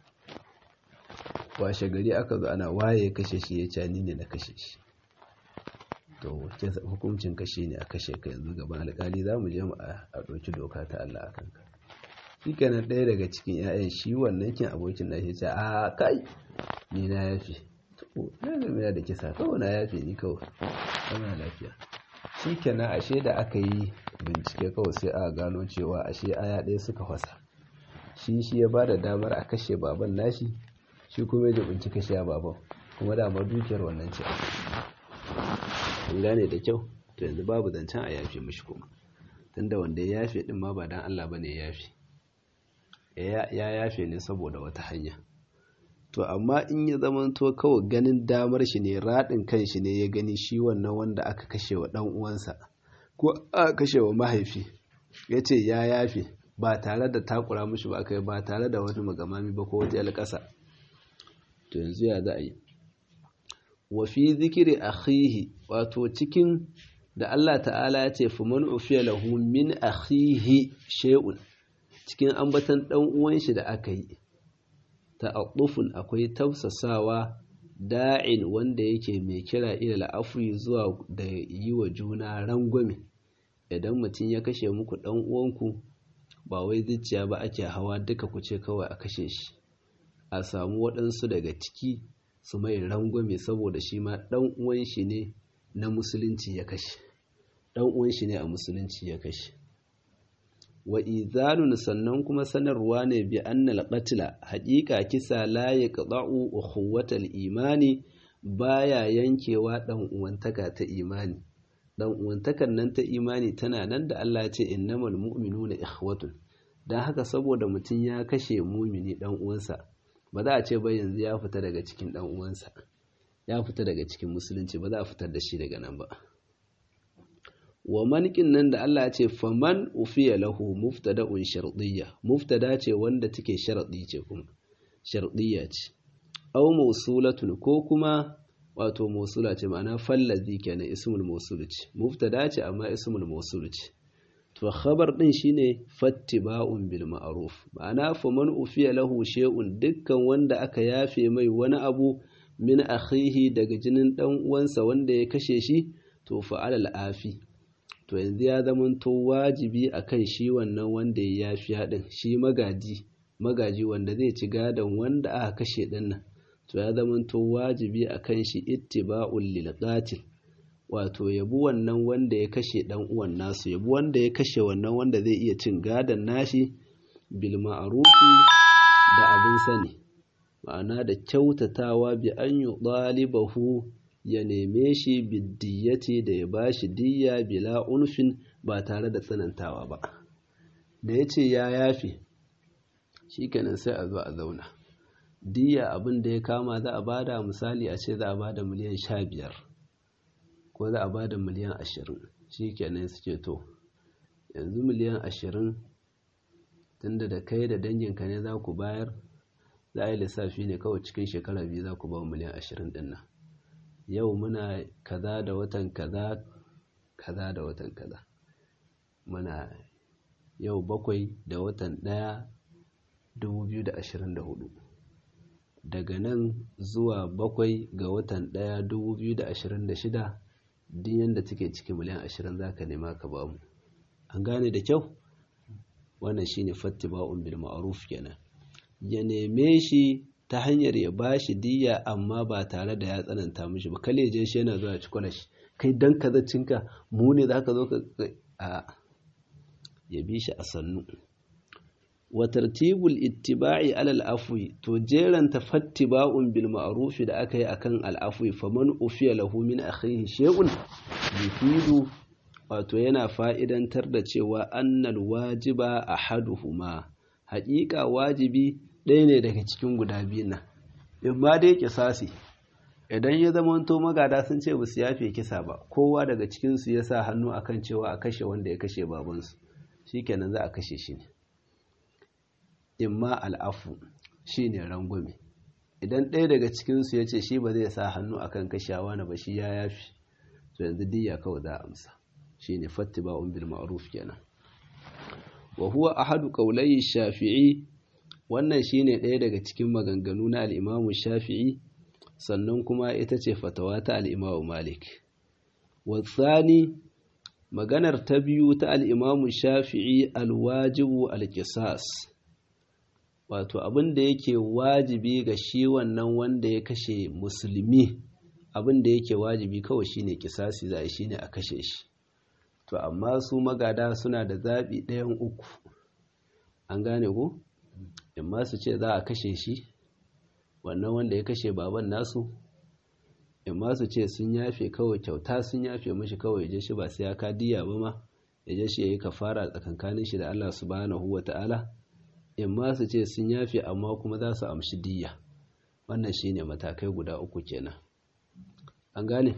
Washe gari aka zo ana waye ya kashe shi ya ce ni ne na kashe shi. To hukuncin kashe ne a kashe ka, yanzu gaban alƙali za mu je mu a ɗauki doka ta Allah a kanka. Shi kenan ɗaya daga cikin 'ya'yan shi wannan kin abokin na shi ce a kai ni na yafe. To na game da kisa kawai na yafe ni kawai ana lafiya. Shi kenan ashe da aka yi bincike kawai sai aka gano cewa ashe aya ɗaya suka fasa. Shi shi ya ba da damar a kashe baban nashi, shi kuma ya jibinci kashe baban, kuma dama dukiyar wannan ce. An gane da kyau. To yanzu babu zancen a yafe mishi kuma, tunda wanda ya yafe din ma ba dan Allah bane ya yafe, ya yafe ne saboda wata hanya. To amma in ya zamanto kawai ganin damar shi ne, radin kan shi ne ya gani shi wannan wanda aka kashe wa dan uwansa ko aka kashe wa mahaifi yace ya yafe ba tare da takura mishi ba kai, ba tare da wani magamami ba ko wata alƙasa, to yanzu ya za a yi? Wa fi zikiri akhihi, wato cikin da Allah ta'ala ya ce faman ufiya lahu min akhihi shay'un, cikin ambatan dan uwan shi da aka yi ta'addufun akwai tausasawa, da'in wanda yake mai kira ila al'afwi zuwa da yi wa juna rangwame. Idan mutum ya kashe muku dan uwanku ba wai zuciya ba ake hawa duka ku ce kawai a kashe shi, a samu waɗansu daga ciki su mai rangwame saboda shi ma ɗan uwan shi ne na musulunci ya kashe, ɗan uwan shi ne a musulunci ya kashe. Wa izanun, sannan kuma sanarwa ne bi annal qatla, haƙiƙa kisa la yaqta'u ukhuwatal imani, baya yankewa ɗan uwantaka ta imani. Ɗan uwantakan nan ta imani tana nan da Allah ya ce innamal mu'minuna ikhwatun. Dan haka saboda mutum ya kashe mumini ɗan uwansa, ba za a ce ba yanzu ya fita daga cikin ɗan uwansa, ya fita daga cikin musulunci, ba za a fitar da shi daga nan ba. Wa manqin nan da Allah ya ce faman ufiya lahu muftada'un shartiyya, muftada ce wanda take sharadi ce, kuma shartiyya ce. Aw mawsulatun, ko kuma wato mawsula ce, ma'ana fallazi kenan ismul mawsul ce, muftada ce amma ismul mawsul ce. To khabar din shine fattiba'un bil ma'ruf, ma'ana faman ufiya lahu shay'un, dukkan wanda aka yafe mai wani abu min akhihi daga jinin dan uwansa wanda ya kashe shi, to fa alal afi, to yanzu ya zamanto wajibi akan shi wannan wanda ya yafi din, shi magaji magaji wanda zai ci gadon wanda aka kashe din nan, to ya zamanto wajibi akan shi ittiba'ul lil qatil, wato yabi wannan wanda ya kashe dan uwan nasu, yabi wanda ya kashe wannan wanda zai iya cin gadon nashi bil ma'rufi, da abin sani, ma'ana da kyautatawa, bi an yudalibahu, ya neme shi biddiyati, da ya bashi diyya bila unfin, ba tare da tsanantawa ba. Da yace ya yafi shikenan sai a zo a zauna. Diya abin da ya kama za a bada misali a ce za a bada miliyan sha biyar ko za a bada miliyan ashirin, shikenan su ce to yanzu miliyan ashirin tunda da kai da danginka ne za ku bayar, za a yi lissafi ne kawai cikin shekara biyu za ku ba miliyan ashirin din nan. Yau muna kaza da watan kaza kaza da watan kaza, muna yau bakwai da watan ɗaya dubu biyu da ashirin da hudu. Daga nan zuwa bakwai ga watan ɗaya dubu biyu da ashirin da shida duk yanda take cikin miliyan ashirin za ka nema ka ba mu. An gane da kyau? Wannan shine fattiba'un bil ma'ruf kenan. Ya neme shi ta hanyar ya bashi diya amma ba tare da ya tsananta mishi ba. Kale je shi yana zuwa ci kwalashi, kai dan kazacinka mu ne za ka zo ka a ya bi shi a sannu. Wa tartibul ittiba'i alal afwi, to jeranta fattiba'un bil ma'ruf da aka yi akan al afwi, faman ufiya lahu min akhihi shay'un yufidu, wato yana fa'idantar da cewa annal wajiba ahaduhuma, haƙiƙa wajibi ɗaya ne daga cikin guda biyun nan. In ma dai kisasi, idan ya zamanto magada sun ce ba su yafe kisa ba, kowa daga cikinsu ya sa hannu akan cewa a kashe wanda ya kashe babansu, shikenan za a kashe shi ne. Imma al'afu shi ne rangwame, idan ɗaya daga cikinsu ya ce shi ba zai sa hannu akan kashewa na ba, shi ya yafi, to yanzu diya kawai za a amsa. Shi ne fattiba'un bil ma'ruf kenan. Wa huwa ahadu qawlai shafi'i, wannan shine ɗaya daga cikin maganganu na al-Imam Shafi'i, sannan kuma ita ce fatawa ta al-Imam Malik. Wa thani, maganar ta biyu ta al-Imam Shafi'i, al-wajibu al-qisas, wato abin da yake wajibi ga shi wannan wanda ya kashe musulmi, abin da yake wajibi kawai shine kisasi, za a shine a kashe shi. To amma su magada suna da zaɓi ɗayan uku, an gane ko? Imma su ce za a kashe shi wannan wanda ya kashe baban nasu, imma su ce sun yafe kawai kyauta, sun yafe mashi kawai ya je shi ba sai ya ka diya ba ma, ya je shi ya yi kafara tsakankanin shi da Allah subhanahu wa ta'ala, imma su ce sun yafe amma kuma za su amshi diya. Wannan shine matakai guda uku kenan, an gane?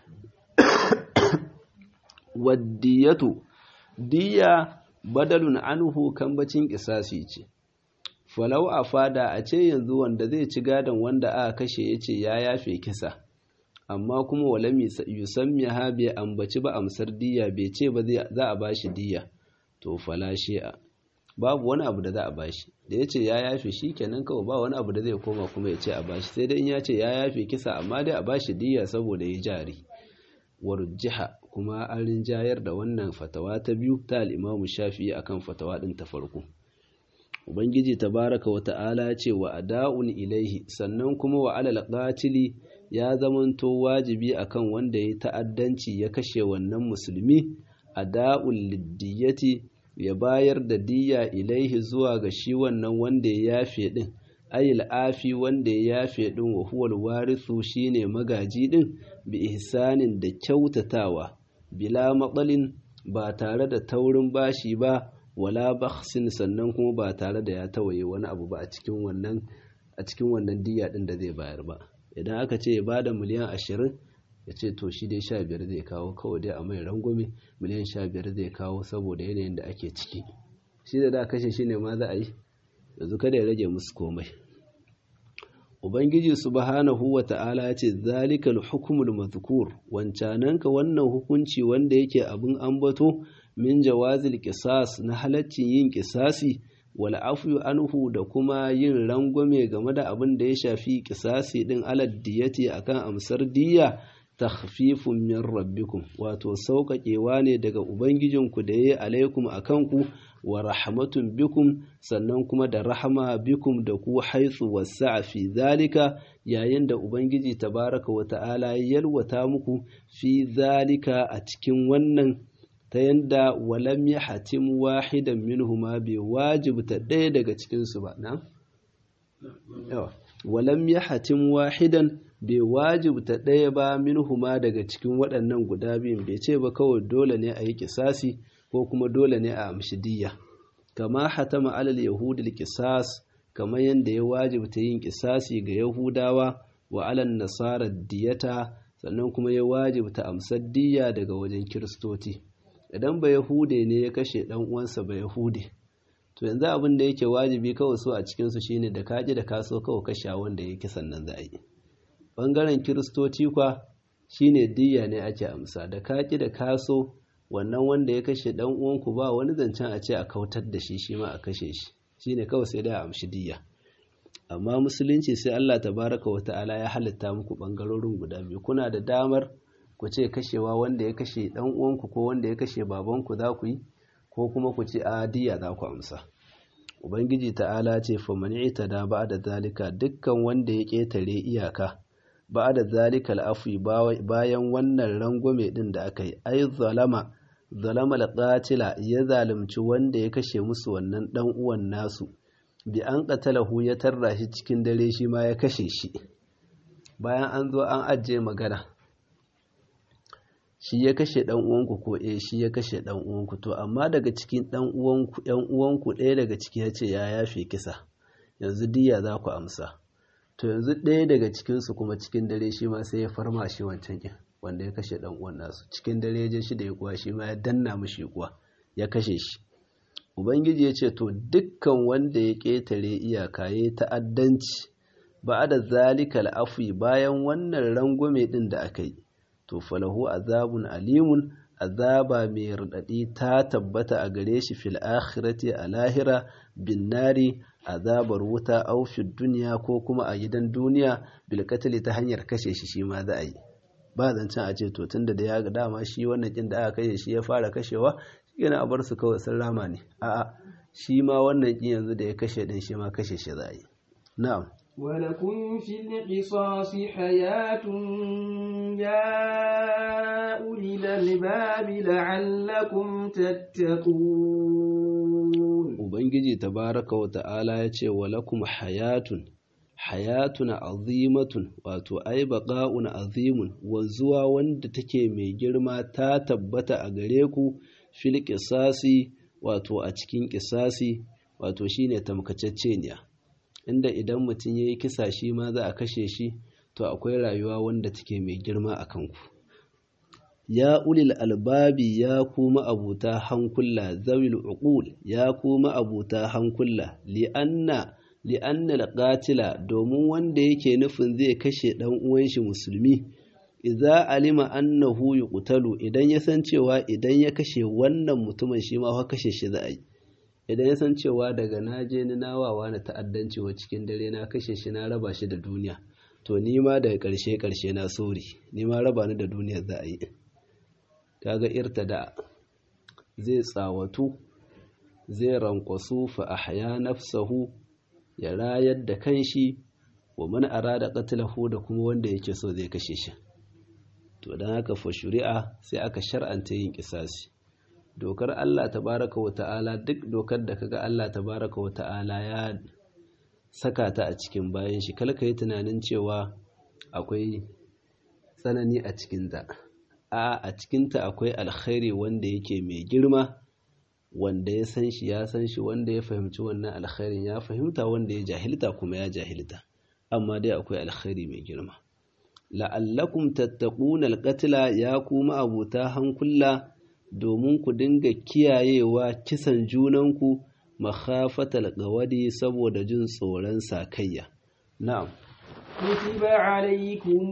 Waddiyatu, diya badalun anhu, kambacin kisasi ce. Falau a fada, a ce yanzu wanda zai ci gadon wanda aka kashe ya ce ya yafe kisa, amma kuma walam yusammi ha bai ambaci ba amsar diya, bai ce ba za a bashi diya, to fala shi'a, babu wani abu da za a bashi. Da ya ce ya yafe shi kenan kawai, ba wani abu da zai koma kuma ya ce a bashi, sai dai in ya ce ya yafe kisa amma dai a bashi diya saboda ya jari. Warjiha, kuma an rinjayar da wannan fatawa ta biyu ta al-Imam Shafi'i akan fatawa din ta farko. Ubangiji tabaraka wa ta'ala ce wa ada'un ilaihi, sannan kuma wa alal qatili, ya zamanto wajibi akan wanda ya ta'addanci ya kashe wannan musulmi, ada'ul liddiyati, ya bayar da diyya ilaihi zuwa ga shi wannan wanda ya yafe din, ayil afi, wanda ya yafe din, wa huwal warithu, shine magaji din, bi ihsanin, da kyautatawa, bila matsalin, ba tare da taurin bashi ba, wala bakhsin, sannan kuma ba tare da ya tawaye wani abu ba a cikin wannan a cikin wannan diyya din da zai bayar ba. Idan aka ce ya bada miliyan ashirin, ya ce to shi dai sha biyar zai kawo, kawai dai a mai rangwame miliyan sha biyar zai kawo saboda yanayin da ake ciki, shi da da kashe shi ne ma za a yi, yanzu kada ya rage musu komai. Ubangiji subhanahu wa ta'ala ya ce zalikal hukmul mazkur, wancananka wannan hukunci wanda yake abin ambato, min jawazil qisas, na halaccin yin qisasi, wal afyu anhu, da kuma yin rangwame game da abin da ya shafi qisasi din, alad diyati, akan amsar diya, takhfifun min rabbikum, wato sauƙaƙewa ne daga ubangijinku da yayi alaikum akanku, wa rahmatun bikum, sannan kuma da rahama bikum da ku, haitsu wasa'a fi zalika, yayin da ubangiji tabaraka wa ta'ala ya yalwata muku fi zalika, a cikin wannan, ta yanda walam ya hatim wahidan minhuma, bai wajibta ɗaya daga cikinsu ba. na walam ya hatim wahidan, bai wajibta ɗaya ba minhuma daga cikin waɗannan guda biyun, bai ce ba kawai dole ne a yi kisasi ko kuma dole ne a amshi diyya. kama hatama alal yahudil qisas kamar yanda ya wajibta yin qisasi ga yahudawa wa alal nasara diyata sannan kuma ya wajibta amsar diyya daga wajen kiristoci. Idan ba yahude ne ya kashe dan uwansa ba yahude, to yanzu abin da yake wajibi kawai so a cikin su shine da kaji da kaso kawai kashe wanda yake sannan za a yi. Bangaren kiristoci kwa shine diyya ne ake amsa, da kaji da kaso wannan wanda ya kashe dan uwanku ba wani zancen a ce a kautar da shi shi ma a kashe shi, shine kawai sai dai a amshi diyya. Amma musulunci sai Allah tabaraka wa ta'ala ya halitta muku bangarorin guda biyu, kuna da damar ku ce kashewa wanda ya kashe dan uwanku ko wanda ya kashe babanku za ku yi, ko kuma ku ce a diyya za ku amsa. Ubangiji ta'ala ce fa man itada ba'da zalika, dukkan wanda ya ketare iyaka ba'da zalikal afwi, bayan wannan rangwame din da aka yi, ai zalama zalama al-qatila, ya zalunci wanda ya kashe musu wannan dan uwan nasu, bi an qatalahu, ya tarra shi cikin dare shi ma ya kashe shi. Bayan an zo an ajiye magana, shi ya kashe dan uwanku ko eh shi ya kashe dan uwanku, to amma daga cikin dan uwanku ɗan uwanku ɗaya daga ciki ya ce ya yafe kisa, yanzu diyya za ku amsa. To yanzu ɗaya daga cikin su kuma cikin dare shi ma sai ya farma shi wancan kin wanda ya kashe dan uwan nasu, cikin dare ya je shi da ya kuwa shi ma ya danna mishi kuwa ya kashe shi. Ubangiji ya ce to dukkan wanda ya ketare iyaka yayi ta'addanci ba'da zalikal afwi, bayan wannan rangwame din da aka yi, to falahu azabun alimun, azaba mai radadi ta tabbata a gare shi fil akhirati, a lahira, bin nari, azabar wuta, aw fid dunya, ko kuma a gidan duniya bil qatl, ta hanyar kashe shi shi ma za a yi. Ba zancen a ce to tunda da ya ga dama shi wannan kin da aka kashe shi ya fara kashewa, yana a bar su kawai sun rama ne. A'a, shi ma wannan kin yanzu da ya kashe din shi ma kashe shi za a yi. Na'am. ولكم في القصاص حياة يا أولي الألباب لعلكم تتقون. Ubangiji tabaraka wa ta'ala ya ce walakum hayatun, hayatun azimatun, wato ai baqa'un azimun, wanzuwa wanda take mai girma ta tabbata a gare ku fil qisasi, wato a cikin qisasi, wato shine tamkacecceniya. Inda idan mutum ya yi kisa shi ma za a kashe shi, to akwai rayuwa wanda take mai girma a kanku. Ya ulil albabi, ya kuma abuta hankula, zawil uqul, ya kuma abuta hankula, li'anna li'anna alqatila, domin wanda yake nufin zai kashe dan uwan shi musulmi, idza alima annahu yuqtalu, idan ya san cewa idan ya kashe wannan mutumin shi ma fa kashe shi za a yi. Idan ya san cewa daga na je ni na wawa na ta'addanci wa cikin dare na kashe shi na raba shi da duniya, to ni ma daga ƙarshe ƙarshe na sori, ni ma raba ni da duniya za a yi. Kaga irtada, zai tsawatu, zai rankwasu, fa ahya nafsahu, ya rayar da kanshi, wa man arada qatlahu, da kuma wanda yake so zai kashe shi. To dan haka fa shari'a sai aka shar'anta yin kisasi. Dokar Allah tabaraka wa ta'ala, duk dokar da kaga Allah tabaraka wa ta'ala ya saka ta a cikin bayan shi, kalka yi tunanin cewa akwai tsanani a cikinta. A a cikinta akwai alkhairi wanda yake mai girma, wanda ya san shi ya san shi, wanda ya fahimci wannan alkhairin ya fahimta, wanda ya jahilta kuma ya jahilta, amma dai akwai alkhairi mai girma. La'allakum tattaquna alqatla, ya kuma abuta hankula, domin ku dinga kiyayewa kisan junanku, makhafatal qawadi, saboda jin tsoron sakayya. Na'am. كتب عليكم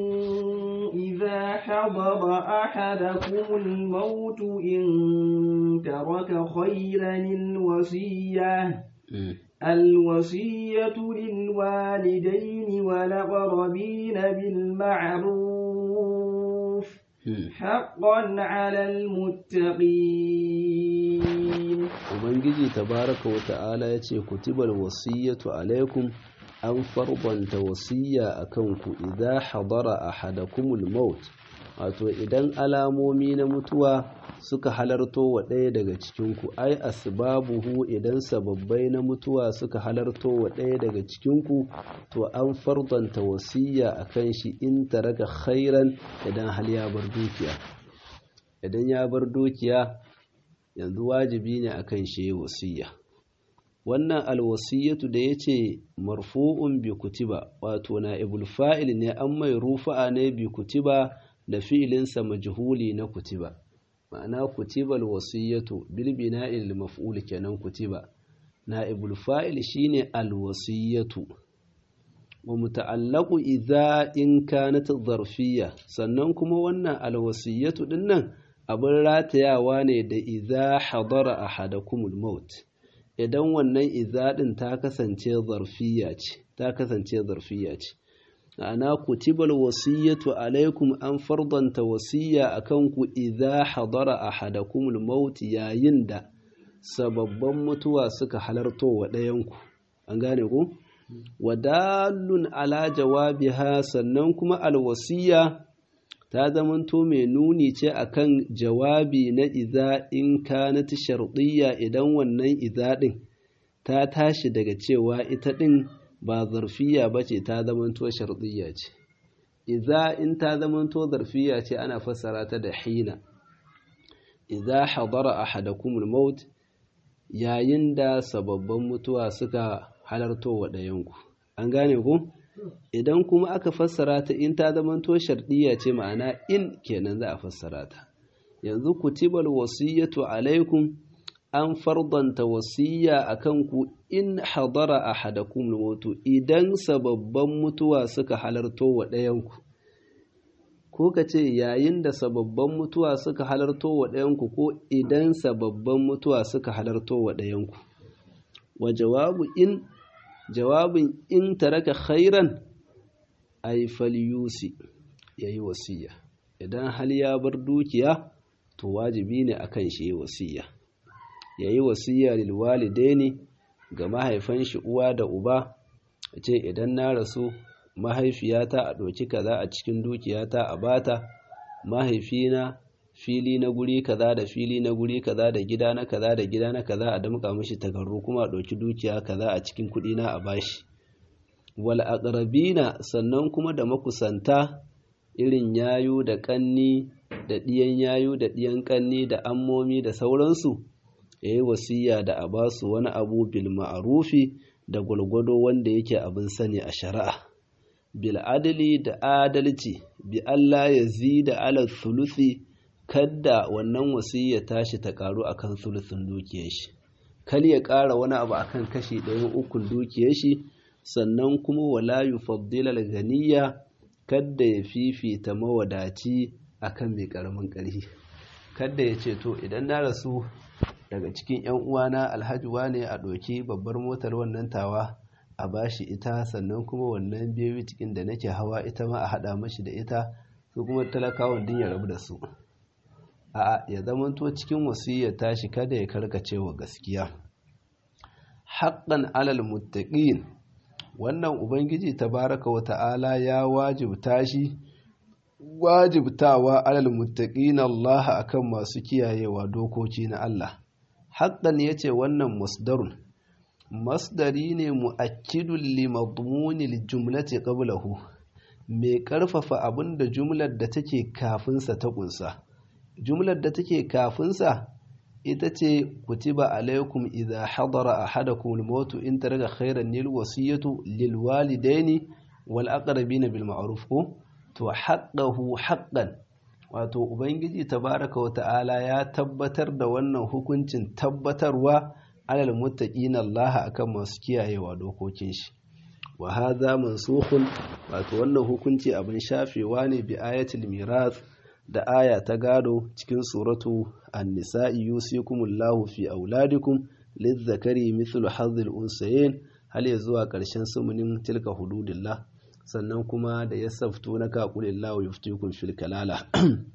إذا حضر أحدكم الموت إن ترك خيرا الوصية الوصية للوالدين والأقربين بالمعروف حقا على المتقين. Ubangiji tabaraka wa ta'ala ya ce kutibal wasiyatu alaikum, an farbanta wasiya a kanku idan hadara ahadakumul maut, wato idan alamomi na mutuwa suka halarto wa ɗaya daga cikinku, ai asbabuhu, idan sababbai na mutuwa suka halarto wa ɗaya daga cikinku, to an farbanta wasiya a kan shi in taraka khairan, idan hal ya bar dukiya. Idan ya bar dukiya yanzu wajibi ne akan shi wasiya. Wannan alwasiyatu da yace marfu'un bi kutiba, wato na'ibul fa'il ne, an mai rufa'a ne bi kutiba da fi'ilinsa majhuli na kutiba, ma'ana kutiba alwasiyatu bil bina'i lil maf'ul kenan kutiba, na'ibul fa'il shine alwasiyatu. Wa muta'allaqu idza in kanat zarfiyya, sannan kuma wannan alwasiyatu dinnan abin ratayawa ne da idza hadara ahadakumul maut, idan wannan idza din ta kasance zarfiyya ce ta kasance zarfiyya ce ana kutibal wasiyatu alaikum, an fardanta wasiyya akan ku idza hadara ahadakumul maut, yayin da sababban mutuwa suka halarto wa ɗayanku. An gane ku? Wadallun ala jawabiha, sannan kuma alwasiya ta zamanto mai nuni ce akan jawabi na idza in kanat shartiyya, idan wannan idza din ta tashi daga cewa ita din ba zarfiyya bace, ta zamanto shartiyya ce. Idza in ta zamanto zarfiyya ce ana fassara ta da hina, idza hadara ahadakumul maut, yayin da sababban mutuwa suka halarto wa ɗayanku. An gane ku? Idan kuma aka fassara ta in ta zamanto sharɗiyya ce, ma'ana in kenan za a fassara ta. Yanzu kutibal wasiyatu alaikum, an fardanta wasiyya akan ku in hadara ahadakum al-maut, idan sababban mutuwa suka halarto wa ɗayanku. Ko ka ce yayin da sababban mutuwa suka halarto wa ɗayanku, ko idan sababban mutuwa suka halarto wa ɗayanku. Wa jawabu in, jawabin in taraka khairan ay falyusi, yayi wasiya. Idan hal ya bar dukiya to wajibi ne akan shi yayi wasiya. Yayi wasiya lil walidaini, ga mahaifan shi uwa da uba, ce idan na rasu mahaifiyata a ɗauki kaza a cikin dukiyata a bata, mahaifina fili na guri kaza da fili na guri kaza da gida na kaza da gida na kaza a damƙa mishi takarru, kuma a ɗauki dukiya kaza a cikin kuɗi na a bashi. Wal aqrabina, sannan kuma da makusanta irin yayu da ƙanni da ɗiyan yayu da ɗiyan ƙanni da ammomi da sauransu, yayi wasiya da a basu wani abu bil ma'rufi, da gwargwado wanda yake abin sani a shari'a. Bil adli, da adalci, bi Allah ya zida ala thuluthi, kadda wannan wasiyya tashi ta karu akan thuluthin dukiyar shi, kal ya ƙara wani abu akan kashi ɗayan ukun dukiyar shi. Sannan kuma wala yufaddila al-ghaniya, kadda ya fifita mawadaci akan mai karamin ƙarfi. Kadda ya ce to idan na rasu daga cikin ƴan uwana alhaji wane a ɗauki babbar motar wannan tawa a bashi ita, sannan kuma wannan biyu cikin da nake hawa ita ma a haɗa mashi da ita, su kuma talakawan din ya rabu da su. A'a, ya zamanto cikin wasiyyar tashi kada ya karkace wa gaskiya. Haqqan alal muttaqin, wannan ubangiji tabaraka wa ta'ala ya wajibta shi wajibtawa alal muttaqin Allah akan masu kiyayewa dokoki na Allah. Haqqan yace wannan masdarun masdari ne mu'akkidun li madmunil jumlati qablahu, mai karfafa abinda jumlar da take kafin sa ta kunsa. Jumlar da take kafin sa ita ce kutiba alaikum idza hadara ahadakum al-maut in taraka khairan lil wasiyatu lil walidaini wal aqrabina bil ma'ruf. To haqqahu haqqan, wato ubangiji tabaraka wa ta'ala ya tabbatar da wannan hukuncin tabbatarwa alal muttaqina Allah akan masu kiyayewa dokokin shi. Wa hadha mansukhun, wato wannan hukunci abin shafewa ne bi ayatul miras, da aya ta gado cikin suratu an-nisa'i, yusikumullahu fi auladikum lizzakari mithlu hazzil unsayin, hal ya zuwa ƙarshen sumunin tilka hududillah. Sannan kuma da yasaftu na qulillahu yuftikum fil kalala.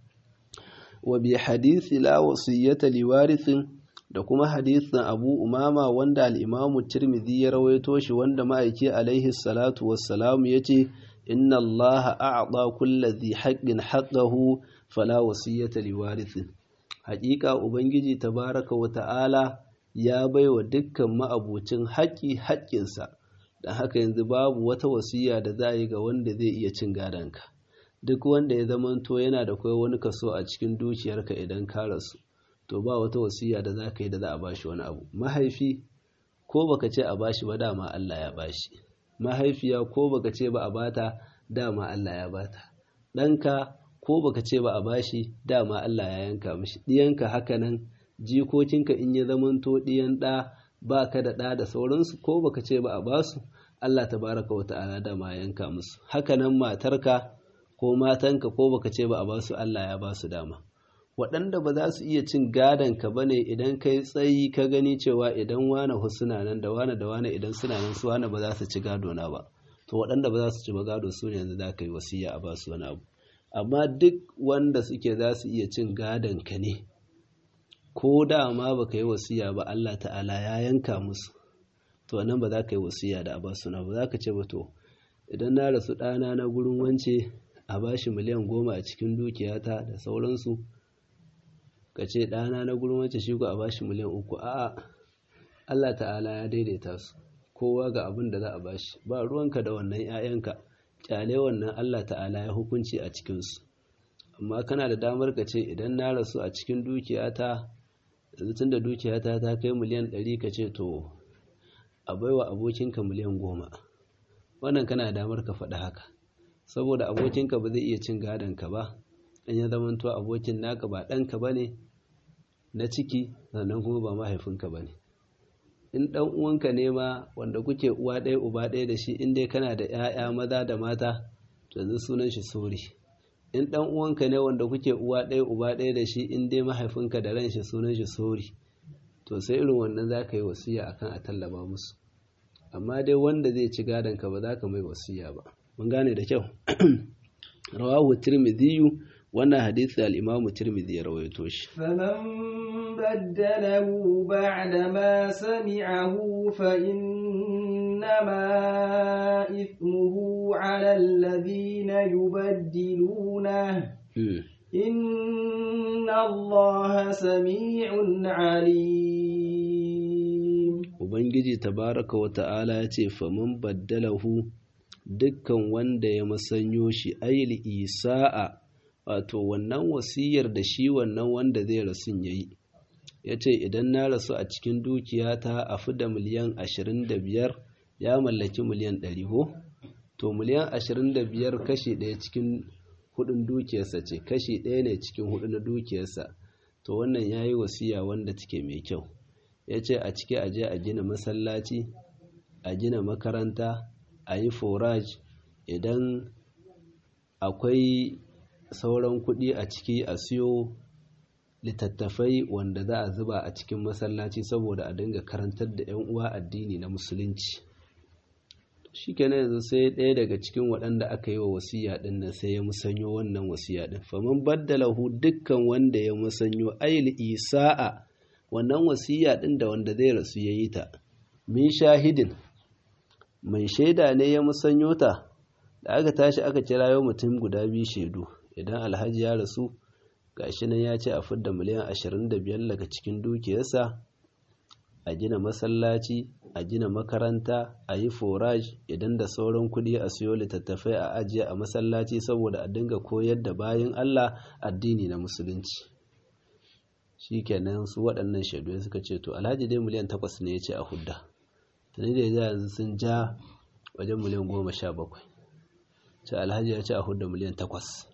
Wa bi hadisi la wasiyata liwarithin, da kuma hadisin Abu Umama wanda al-Imam Tirmidhi ya rawaito shi, wanda ma'aiki alaihi salatu wassalam yace inna Allaha a'ta kulli dhi haqqin haqqahu fala wasiyata liwarithin. Haƙiƙa ubangiji tabaraka wa ta'ala ya baiwa dukkan ma'abucin haƙi haƙƙinsa, dan haka yanzu babu wata wasiya da za a yi ga wanda zai iya cin gadonka. Duk wanda ya zamanto yana da kai wani kaso a cikin dukiyarka idan ka rasu, to ba wata wasiya da za ka yi da za a bashi wani abu. Mahaifi ko baka ce a bashi ba dama Allah ya bashi, mahaifiya ko baka ce ba a bata dama Allah ya bata, ɗanka ko baka ce ba a bashi dama Allah ya yanka mishi, ɗiyanka hakanan, jikokinka in ya zamanto ɗiyan ɗa ba ka da ɗa da sauransu ko baka ce ba a basu Allah tabaraka wa ta'ala dama ya yanka musu. Hakanan matarka ko matanka ko baka ce ba a basu Allah ya basu dama. Waɗanda ba za su iya cin gadon ka bane idan kai tsayi ka gani cewa idan wane suna nan da wane da wane idan suna nan su wane ba za su ci gado na ba, to waɗanda ba za su ci ba gado su ne yanzu za ka yi wasiya a basu wani abu. Amma duk wanda suke za su iya cin gadon ka ne, ko da ma baka yi wasiya ba Allah ta'ala ya yanka musu, to nan ba za ka yi wasiya da a basu na ba. Za ka ce ba to idan na rasu ɗana na gurin wance a bashi miliyan goma a cikin dukiyata da sauransu, ka ce ɗana na gurin wance shi ko a bashi miliyan uku. A'a, Allah ta'ala ya daidaita su, kowa ga abin da za a bashi, ba ruwanka da wannan 'ya'yanka, kyale wannan Allah ta'ala ya hukunci a cikinsu. Amma kana da damar ka ce idan na rasu a cikin dukiyata, yanzu tun da dukiyata ta kai miliyan ɗari, ka ce to a baiwa abokinka miliyan goma. Wannan kana da damar ka faɗi haka, saboda abokinka ba zai iya cin gadonka ba in ya zamanto abokin naka ba ɗanka ba ne na ciki, sannan kuma ba mahaifinka ba ne. In ɗan uwanka ne ma wanda kuke uwa ɗaya uba ɗaya da shi, in dai kana da 'ya'ya maza da mata, to yanzu sunan shi sori. In ɗan uwanka ne wanda kuke uwa ɗaya uba ɗaya da shi, in dai mahaifinka da ran shi sunan shi sori, to sai irin wannan za ka yi wasiya akan a tallaba musu. Amma dai wanda zai ci gadon ka ba za ka mai wasiya ba. Mun gane da kyau. Rawahu Tirmidhi, wannan hadisi al-Imam Tirmidhi ya rawaito shi. Faman baddalahu ba'da ma sami'ahu fa innama ithmuhu 'ala alladhina yubaddiluna. Inna Allaha sami'un 'alim. Ubangiji tabaraka wa ta'ala ya ce faman baddalahu, dukkan wanda ya masanyo shi, ayil isa'a, wato wannan wasiyar da shi wannan wanda zai rasu yayi, ya ce idan na rasu a cikin dukiyata a fi da miliyan ashirin da biyar, ya mallaki miliyan ɗari ko? To miliyan ashirin da biyar kashi ɗaya cikin hudun dukiyarsa ce, kashi ɗaya ne cikin hudu na dukiyarsa. To wannan ya yi wasiya wanda take mai kyau. Ya ce a ciki aje a gina masallaci, a gina makaranta, a yi forage, idan akwai sauran kuɗi a ciki a siyo littattafai wanda za a zuba a cikin masallaci saboda a dinga karantar da 'yan uwa addini na musulunci. Shi kenan yanzu sai ɗaya daga cikin waɗanda aka yi wa wasiya ɗin nan sai ya musanyo wannan wasiya ɗin. Faman baddalahu, dukkan wanda ya musanyo ayil isa'a, wannan wasiya ɗin da wanda zai rasu ya yi ta, min shahidin, mai shaida ne ya musanyo ta. Da aka tashi aka kirayo mutum guda biyu shaidu. Idan alhaji ya rasu, gashi nan ya ce a fidda miliyan ashirin da biyar daga cikin dukiyarsa, a gina masallaci, a gina makaranta, a yi forage, idan da sauran kudi a siyo littattafai a ajiye a masallaci saboda a dinga koyar da bayin Allah addini na musulunci. Shi kenan su waɗannan shaidu suka ce to alhaji dai miliyan takwas ne ya ce a hudda, tuni da ya yanzu sun ja wajen miliyan goma sha bakwai. Ce alhaji ya ce a hudda miliyan takwas.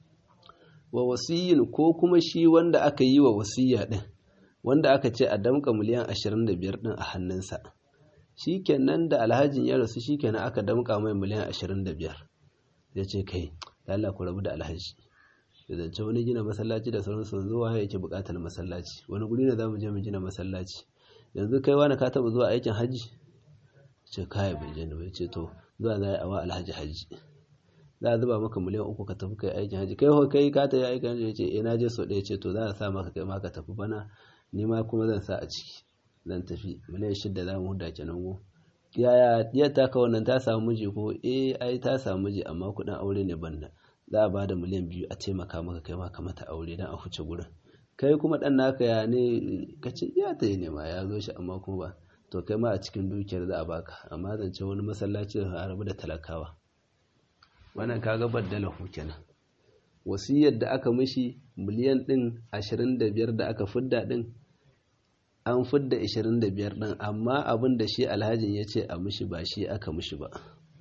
Wa wasiyin, ko kuma shi wanda aka yi wa wasiya ɗin, wanda aka ce a damka miliyan ashirin da biyar ɗin a hannunsa, shi kenan da alhajin ya rasu, shi kenan aka damka mai miliyan ashirin da biyar. Ya ce kai, Allah ku rabu da alhaji, da zance wani gina masallaci da sauransu, zuwa yake buƙatar masallaci, wani guri ne za mu je mu gina masallaci, yanzu kai wani ka taɓa zuwa aikin hajji? Ce kai bai je ba. Ya ce to zuwa za a yi awa alhaji hajji, za a zuba maka miliyan uku ka tafi kai aikin hajji. Kai ho kai ka ta yi aikin hajji? Ya ce eh na je so ɗaya. Ce to za a sa maka kai ma ka tafi bana, ni ma kuma zan sa a ciki, zan tafi miliyan shidda za mu huda kenan go. Yaya diyar ta ka wannan ta samu miji ko? Eh ai ta samu miji amma kuɗin aure ne banda, za a ba da miliyan biyu a taimaka maka kai ma ka mata aure dan a huce gurin. Kai kuma ɗan naka ya ne? Ka ce iya ta yi ne ma ya zo shi amma kuma ba, to kai ma a cikin dukiyar za a baka, amma zan ce wani masallaci a rabu da talakawa. Wannan kaga baddalahu kenan. Wasiyar da aka mishi miliyan ɗin ashirin da biyar da aka fidda ɗin an fidda ashirin da biyar ɗin, amma abin da shi alhajin ya ce a mishi ba shi aka mishi ba.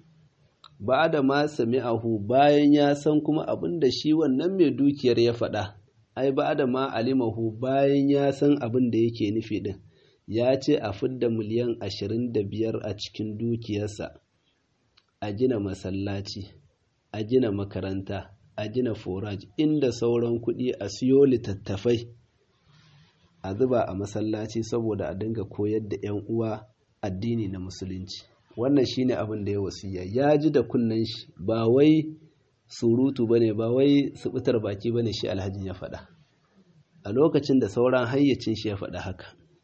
Ba da ma sami'ahu, bayan ya san kuma abin da shi wannan mai dukiyar ya faɗa, ai ba da ma alimahu, bayan ya san abin da yake nufi ɗin, ya ce a fidda miliyan ashirin da biyar a cikin dukiyarsa a gina masallaci, a gina makaranta, a gina foraj, inda sauran kuɗi a siyo littattafai a zuba a masallaci saboda a dinga koyar da 'yan uwa addini na musulunci. Wannan shine abin da ya wasiya, ya ji da kunnen shi, ba wai surutu bane, ba wai subutar baki bane shi alhajin ya faɗa, a lokacin da sauran hayyacin shi ya faɗa haka.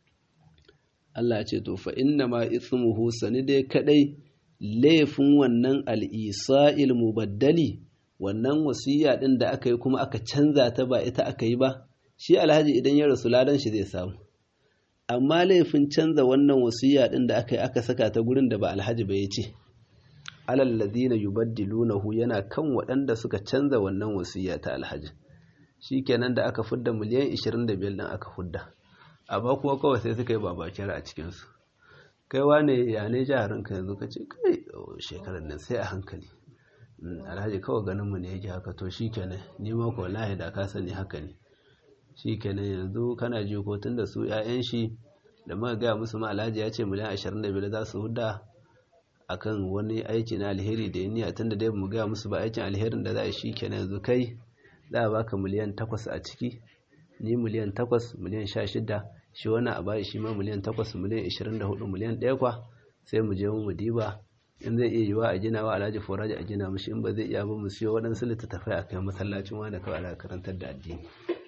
Allah ce to fa inna ma ithmuhu, sani dai kadai laifin wannan al'isa'il mubaddali, wannan wasiya din da aka yi kuma aka canza ta ba ita aka yi ba, shi alhaji idan ya rasu ladan shi zai samu, amma laifin canza wannan wasiya din da aka yi aka saka ta gurin da ba alhaji ba ya ce alal ladina yubaddilunahu, yana kan waɗanda suka canza wannan wasiya ta alhaji. Shikenan da aka fidda miliyan ashirin da biyar din aka fidda, amma kuma kawai sai suka yi babakira a cikin su. Kai wane ya ne jaharin ka yanzu, ka ce kai shekarar nan sai a hankali, alhaji kawai ganin mu ne yake haka. To shikenan ni ma ko wallahi da ka sani haka ne. Shikenan yanzu kana ji ko tunda su ƴaƴan shi da muka ga musu ma alhaji ya ce miliyan ashirin da biyar za su hudda akan wani aiki na alheri da niyya, tunda dai mu ga musu ba aikin alherin da za a yi. Shikenan yanzu kai za a baka miliyan takwas a ciki, ni miliyan takwas, miliyan sha shida, shi wannan a bayi shi ma miliyan takwas, miliyan ashirin da hudu, miliyan ɗaya kwa sai mu je mu diba, in zai iya yiwa a gina wa alhaji foraji a gina mishi, in ba zai iya ba mu siyo waɗansu littattafai a kai masallacin wanda kawai ala karantar da addini.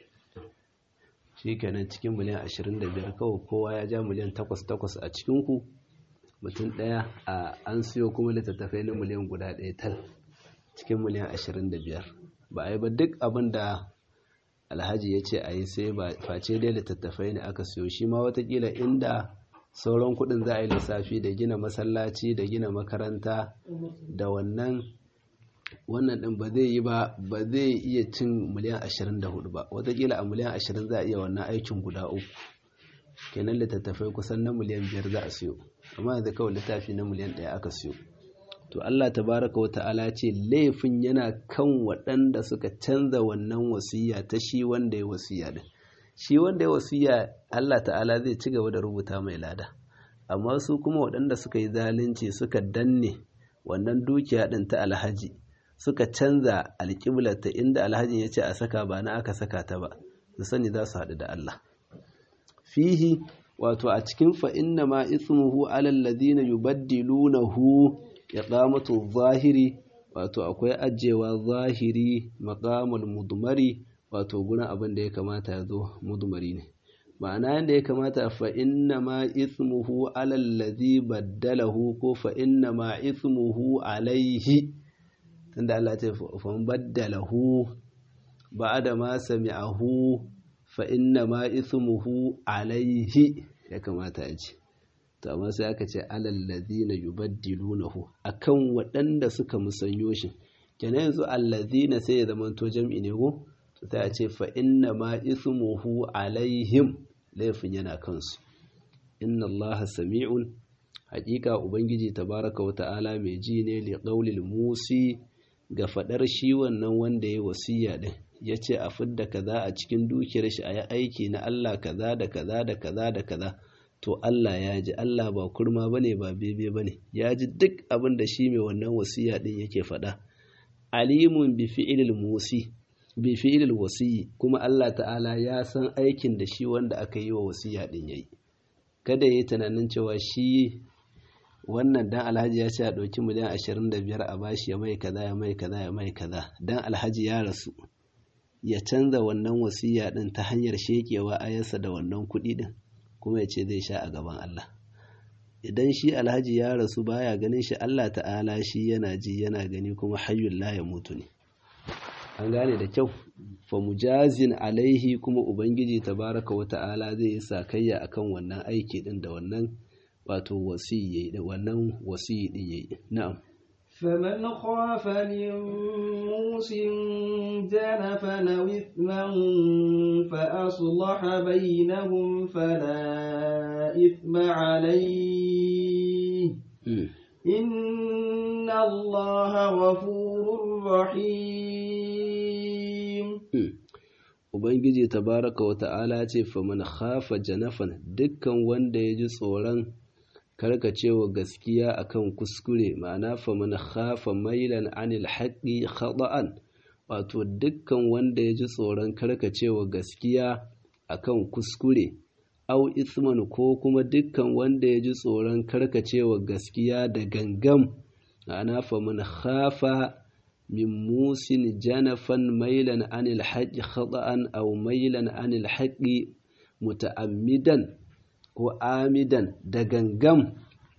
Shi kenan cikin miliyan ashirin da biyar kawai kowa ya ja miliyan takwas takwas a cikinku, mutum ɗaya a an siyo kuma littattafai na miliyan guda ɗaya tal cikin miliyan ashirin da biyar. Ba a yi ba duk abin da alhaji ya ce a yi, sai ba face dai littattafai ne aka siyo. Shi ma watakila inda sauran kuɗin za a yi lissafi da gina masallaci da gina makaranta da wannan wannan ɗin ba zai yi ba ba zai iya cin miliyan ashirin da hudu ba, watakila a miliyan ashirin za a iya wannan aikin guda uku. Kenan littattafai kusan na miliyan biyar za a siyo, amma yanzu kawai littafi na miliyan ɗaya aka siyo. To Allah tabaraka wa ta'ala ce laifin yana kan waɗanda suka canza wannan wasiya ta shi wanda ya wasiya din. Shi wanda ya wasiya Allah ta'ala zai ci gaba da rubuta mai lada, amma su kuma waɗanda suka yi zalunci suka danne wannan dukiya din ta alhaji, suka canza alƙiblarta, inda alhajin ya ce a saka ba na aka saka ta ba, su sani za su haɗu da Allah. Fihi, wato a cikin fa inna ma ismuhu alal ladina yubaddilunahu iqamatu zahiri, wato akwai ajewa zahiri maqamul mudmari, wato gurin abin da ya kamata ya zo mudmari ne. Ma'ana yanda ya kamata fa inna ma ismuhu alal ladhi baddalahu, ko fa inna ma ismuhu alaihi, tunda Allah ya ce fa baddalahu ba'da ma sami'ahu fa inna ma ismuhu alaihi, ya kamata a ce. To amma sai aka ce alal ladina yubaddilunahu, akan waɗanda suka musanyo shi. Kenan yanzu alladhina sai ya zama to jam'i ne ko, to sai a ce fa inna ma ismuhu alaihim, laifin yana kansu. Inna Allaha sami'un, haƙiƙa ubangiji tabaraka wa ta'ala mai ji ne li qaulil musi, ga fadar shi wannan wanda ya wasiya din, yace a fidda kaza a cikin dukiyar shi a yi aiki na Allah kaza da kaza da kaza da kaza. To Allah ya ji, Allah ba kurma bane ba bebe bane, ya ji duk abin da shi mai wannan wasiya din yake faɗa. Alimun bi fi'ilil musi, bi fi'ilil wasiyi, kuma Allah ta'ala ya san aikin da shi wanda aka yi wa wasiya din yayi. Kada yayi tunanin cewa shi wannan dan alhaji ya ce a ɗauki miliyan ashirin da biyar a bashi ya mai kaza ya mai kaza ya mai kaza, dan alhaji ya rasu ya canza wannan wasiya din ta hanyar shekewa ayarsa da wannan kuɗi din, kuma ya ce zai sha a gaban Allah. Idan shi alhaji ya rasu baya ganin shi, Allah ta'ala shi yana ji yana gani, kuma hayyul la ya mutu ne. An gane da kyau. Fa mujazin alaihi, kuma ubangiji tabaraka wa ta'ala zai yi sakayya akan wannan aiki din da wannan wato wasiyi da wannan wasiyi din yayi. Na'am. فمن خاف من موص جنفا أو إثما فأصلح بينهم فلا إثم عليه إن الله غفور رحيم. Ubangiji tabaraka wa ta'ala ce faman khafa janafan, dukkan wanda ya ji tsoron karkacewa gaskiya akan kuskure, ma'ana faman khafa mailan anil haqqi khata'an, wato dukkan wanda ya ji tsoron karkacewa gaskiya akan kuskure, au isman ko kuma dukkan wanda ya ji tsoron karkacewa gaskiya da gangam, ma'ana faman khafa min musin janafan mailan anil haqqi khata'an aw mailan anil haqqi muta'ammidan ko amidan da gangam,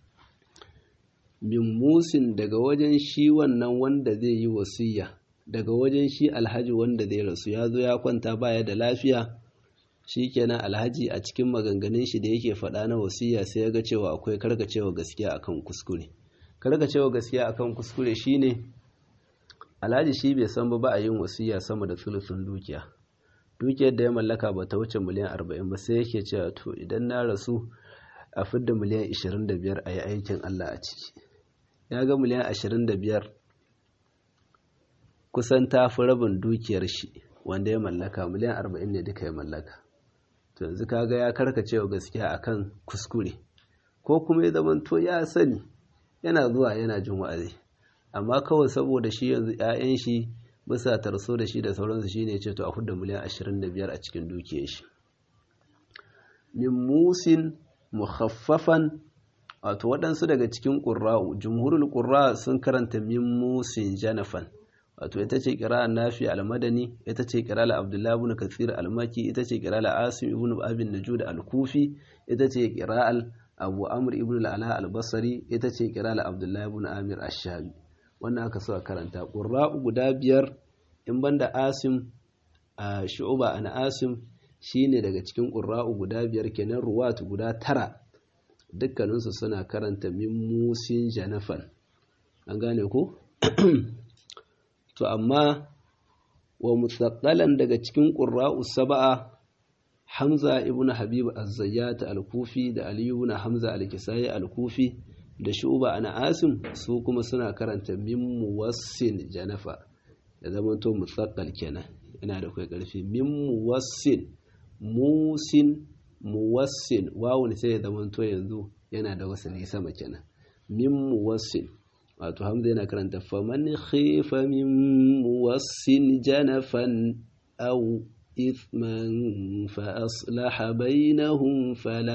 min musin daga wajen shi wannan wanda zai yi wasiya, daga wajen shi alhaji wanda zai rasu, ya zo ya kwanta baya da lafiya, shikenan alhaji a cikin maganganun shi da yake faɗa na wasiya sai ya ga cewa akwai karkacewa gaskiya akan kuskure. Karkacewa gaskiya akan kuskure shine alhaji shi bai san ba ba a yin wasiya sama da sulusun dukiya, dukiyar da ya mallaka ba ta wuce miliyan arba'in ba, sai yake cewa to idan na rasu a fidda miliyan ashirin da biyar a yi aikin Allah a ciki. Ya ga miliyan ashirin da biyar kusan ta fi rabin dukiyar shi wanda ya mallaka, miliyan arba'in ne duka ya mallaka. To yanzu kaga ya karkacewa gaskiya akan kuskure, ko kuma ya zamanto ya sani yana zuwa yana jin wa'azi, amma kawai saboda shi yanzu 'ya'yan shi bisa tarso da shi da sauransu shine ya ce to a fidda miliyan ashirin da biyar a cikin dukiyar shi. Min musin mukhaffafan, wato waɗansu daga cikin ƙurra'u, jumhurul ƙurra sun karanta min musin janafan, wato ita ce ƙira'ar Nafi al-Madani, ita ce ƙira'ar Abdullah ibn Kathir al-Makki, ita ce ƙira'ar Asim ibn Abin Najud al-Kufi, ita ce ƙira'ar Abu Amr ibn al-Ala al-Basri, ita ce ƙira'ar Abdullah ibn Amir ash-Shabi. Wannan aka so a karanta. Ƙurra'u guda biyar in banda Asim a Shu'ba an Asim shine daga cikin ƙurra'u guda biyar, kenan ruwat guda tara dukkaninsu suna karanta min musin janafan. An gane ko? To amma wa mutsaqalan daga cikin ƙurra'u sab'a, Hamza ibn Habib az-Zayyat al-Kufi da Ali ibn Hamza al-Kisai al-Kufi da Shu'ba an Asim su kuma suna karanta min muwassin janafa, da zaman to mutsaqal kenan, yana da kai ƙarfi. Min muwassin, musin muwassin, wawun sai ya zama to yanzu yana da wasali sama kenan. Min muwassin, wato Hamza yana karanta faman khifa min muwassin janafan aw ithman fa aslaha bainahum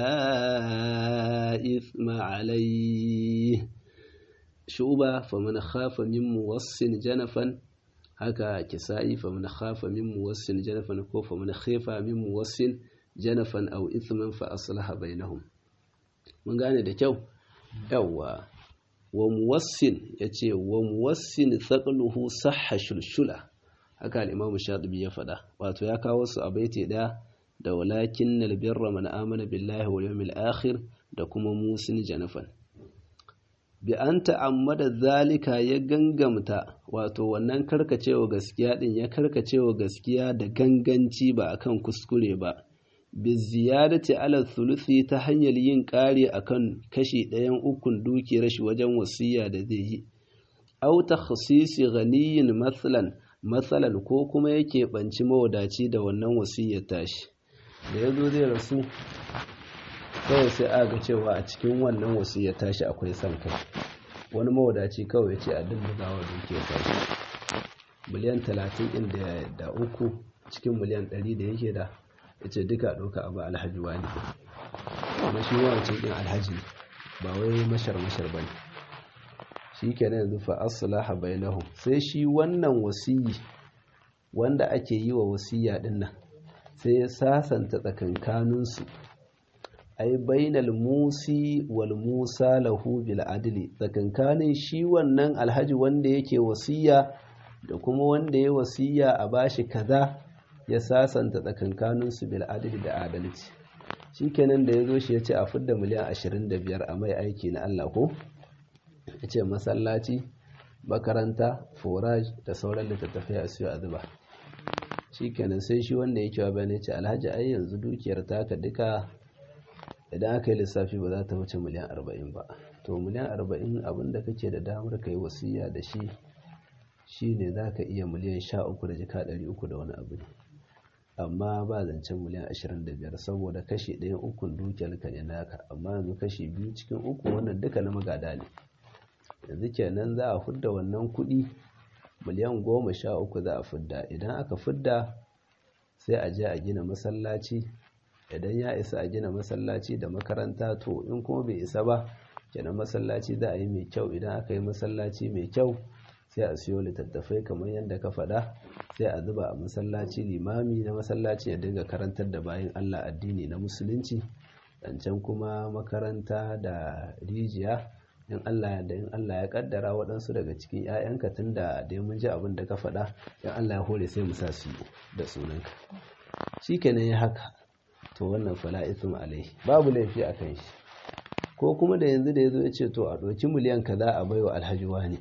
fala ithma alayhi. Shuba faman khafa min muwassin janafan, haka Kisa'i faman khafa min muwassin janafan ko faman khifa min muwassin janafan aw ithman fa aslaha bainahum. Mun gane da kyau? Yawwa. Wa muwassin yace wa muwassin thaqluhu sahha shulshula, haka al-Imam Shatibi ya faɗa, wato ya kawo su a baiti da da walakinnal birra man amana billahi wal yawmil akhir da kuma musin janafan. Bi an ta'ammada zalika, ya gangamta, wato wannan karkacewa gaskiya din ya karkacewa gaskiya da ganganci ba akan kuskure ba, bi ziyadati ala thuluthi, ta hanyar yin ƙari akan kashi ɗayan ukun dukiyar shi wajen wasiya da zai yi, aw takhsisi ghaniyin matsalan matsalan ko kuma yake banci mawadaci da wannan wasiyar tashi. Da yazo zai rasu kawai sai aga cewa a cikin wannan wasiyar tashi akwai son kai, wani mawadaci kawai ya ce a dubbugawa dukiyar tashi miliyan talatin ɗin da uku cikin miliyan ɗari da yake da, ya ce duka ɗauka abu alhaji wani, kuma shi wancan ɗin alhaji ba wai mashar mashar ba ne. Shi kenan yanzu fa aslaha bainahum, sai shi wannan wasiyi wanda ake yi wa wasiya ɗin nan sai ya sasanta tsakankaninsu, ai bainal musi wal musa lahu bil adli, tsakankanin shi wannan alhaji wanda yake wasiya da kuma wanda ya wasiya a bashi kaza, ya sasanta tsakankaninsu bil adli da adalci. Shikenan da yazo shi yace a fidda miliyan ashirin da biyar a mai aiki na Allah ko yace masallaci makaranta forage da sauran littattafai a siyo a zuba shikenan sai shi wanda yake wa bane ce alhaji ai yanzu dukiyar taka duka idan aka yi lissafi ba za ta wuce miliyan arba'in ba to miliyan arba'in abinda kake da damar ka yi wasiya da shi shine za ka iya miliyan sha uku da jika ɗari uku da wani abu amma ba zancen miliyan ashirin da biyar saboda kashi ɗayan ukun dukiyar ka ne naka amma yanzu kashi biyu cikin uku wannan duka na magada ne yanzu kenan za a fidda wannan kuɗi miliyan goma sha uku za a fidda idan aka fidda sai a je a gina masallaci idan ya isa a gina masallaci da makaranta to in kuma bai isa ba kenan masallaci za a yi mai kyau idan aka yi masallaci mai kyau sai a siyo littattafai kamar yadda ka faɗa sai a zuba a masallaci limami na masallaci ya dinga karantar da bayan Allah addini na musulunci zancen kuma makaranta da rijiya in Allah da in Allah ya kaddara waɗansu daga cikin 'ya'yanka tunda dai mun ji abin da ka faɗa in Allah ya hore sai mu sa su da sunanka shikenan ya haka to wannan fala ithum alai babu laifi a kan shi ko kuma da yanzu da yazo ya ce to a ɗauki miliyan kaza a baiwa alhaji wani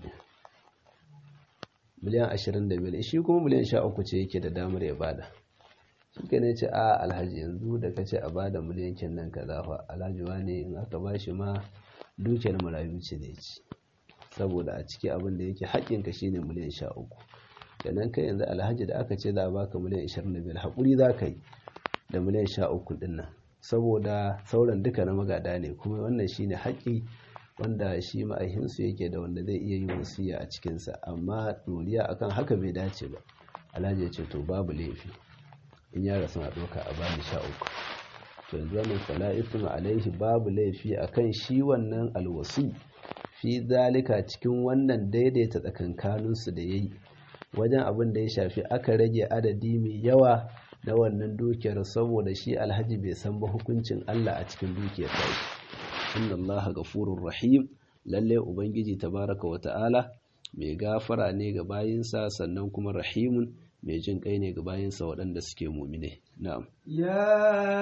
miliyan ashirin da biyar shi kuma miliyan sha uku ce yake da damar ya bada shikenan ya ce a alhaji yanzu da kace a bada miliyan kin nan kaza fa alhaji wani in aka bashi ma dukiyar marayu ce da ci saboda a ciki abin da yake haƙƙinka shine miliyan sha uku kenan kai yanzu alhaji da aka ce za a baka miliyan ashirin da biyar haƙuri za ka yi da miliyan sha uku ɗin nan saboda sauran duka na magada ne kuma wannan shine haƙƙi wanda shi ma'aihinsu yake da wanda zai iya yin wasiya a cikinsa amma ɗoriya akan haka bai dace ba alhaji ya ce to babu laifi in ya rasu a ɗauka a bani sha uku to yanzu wannan fala'ithun alaihi babu laifi akan shi wannan alwasi fi zalika cikin wannan daidaita tsakankaninsu da yayi wajen abin da ya shafi aka rage adadi mai yawa na wannan dukiyar saboda shi alhaji bai san ba hukuncin Allah a cikin dukiyar ta inna Allah ghafurur rahim lalle ubangiji tabaraka wa ta'ala mai gafara ne ga bayinsa sannan kuma rahimun mai jin kai ne ga bayinsa waɗanda suke mumine na'am ya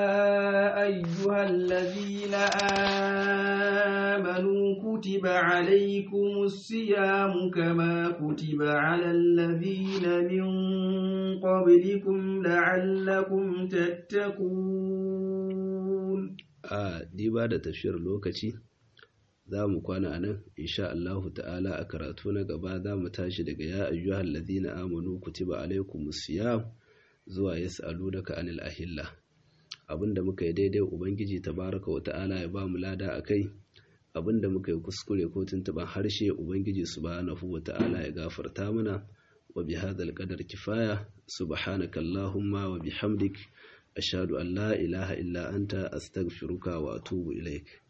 ayyuhal ladina amanu kutiba alaykumus siyamu kama kutiba alal ladina min qablikum la'allakum tattaqun a diba da tafiyar lokaci za mu kwana a nan insha Allahu ta'ala a karatu na gaba za mu tashi daga ya ayyuhal ladina amanu kutiba alaykumus siyam zuwa yas'alunaka anil ahilla abinda muka yi daidai ubangiji tabaraka wa ta'ala ya ba mu lada akai abinda muka yi kuskure ko tuntuban harshe ubangiji subhanahu wa ta'ala ya gafarta mana wa bihadzal qadar kifaya subhanaka allahumma wa bihamdik ashhadu an la ilaha illa anta astaghfiruka wa atubu ilaik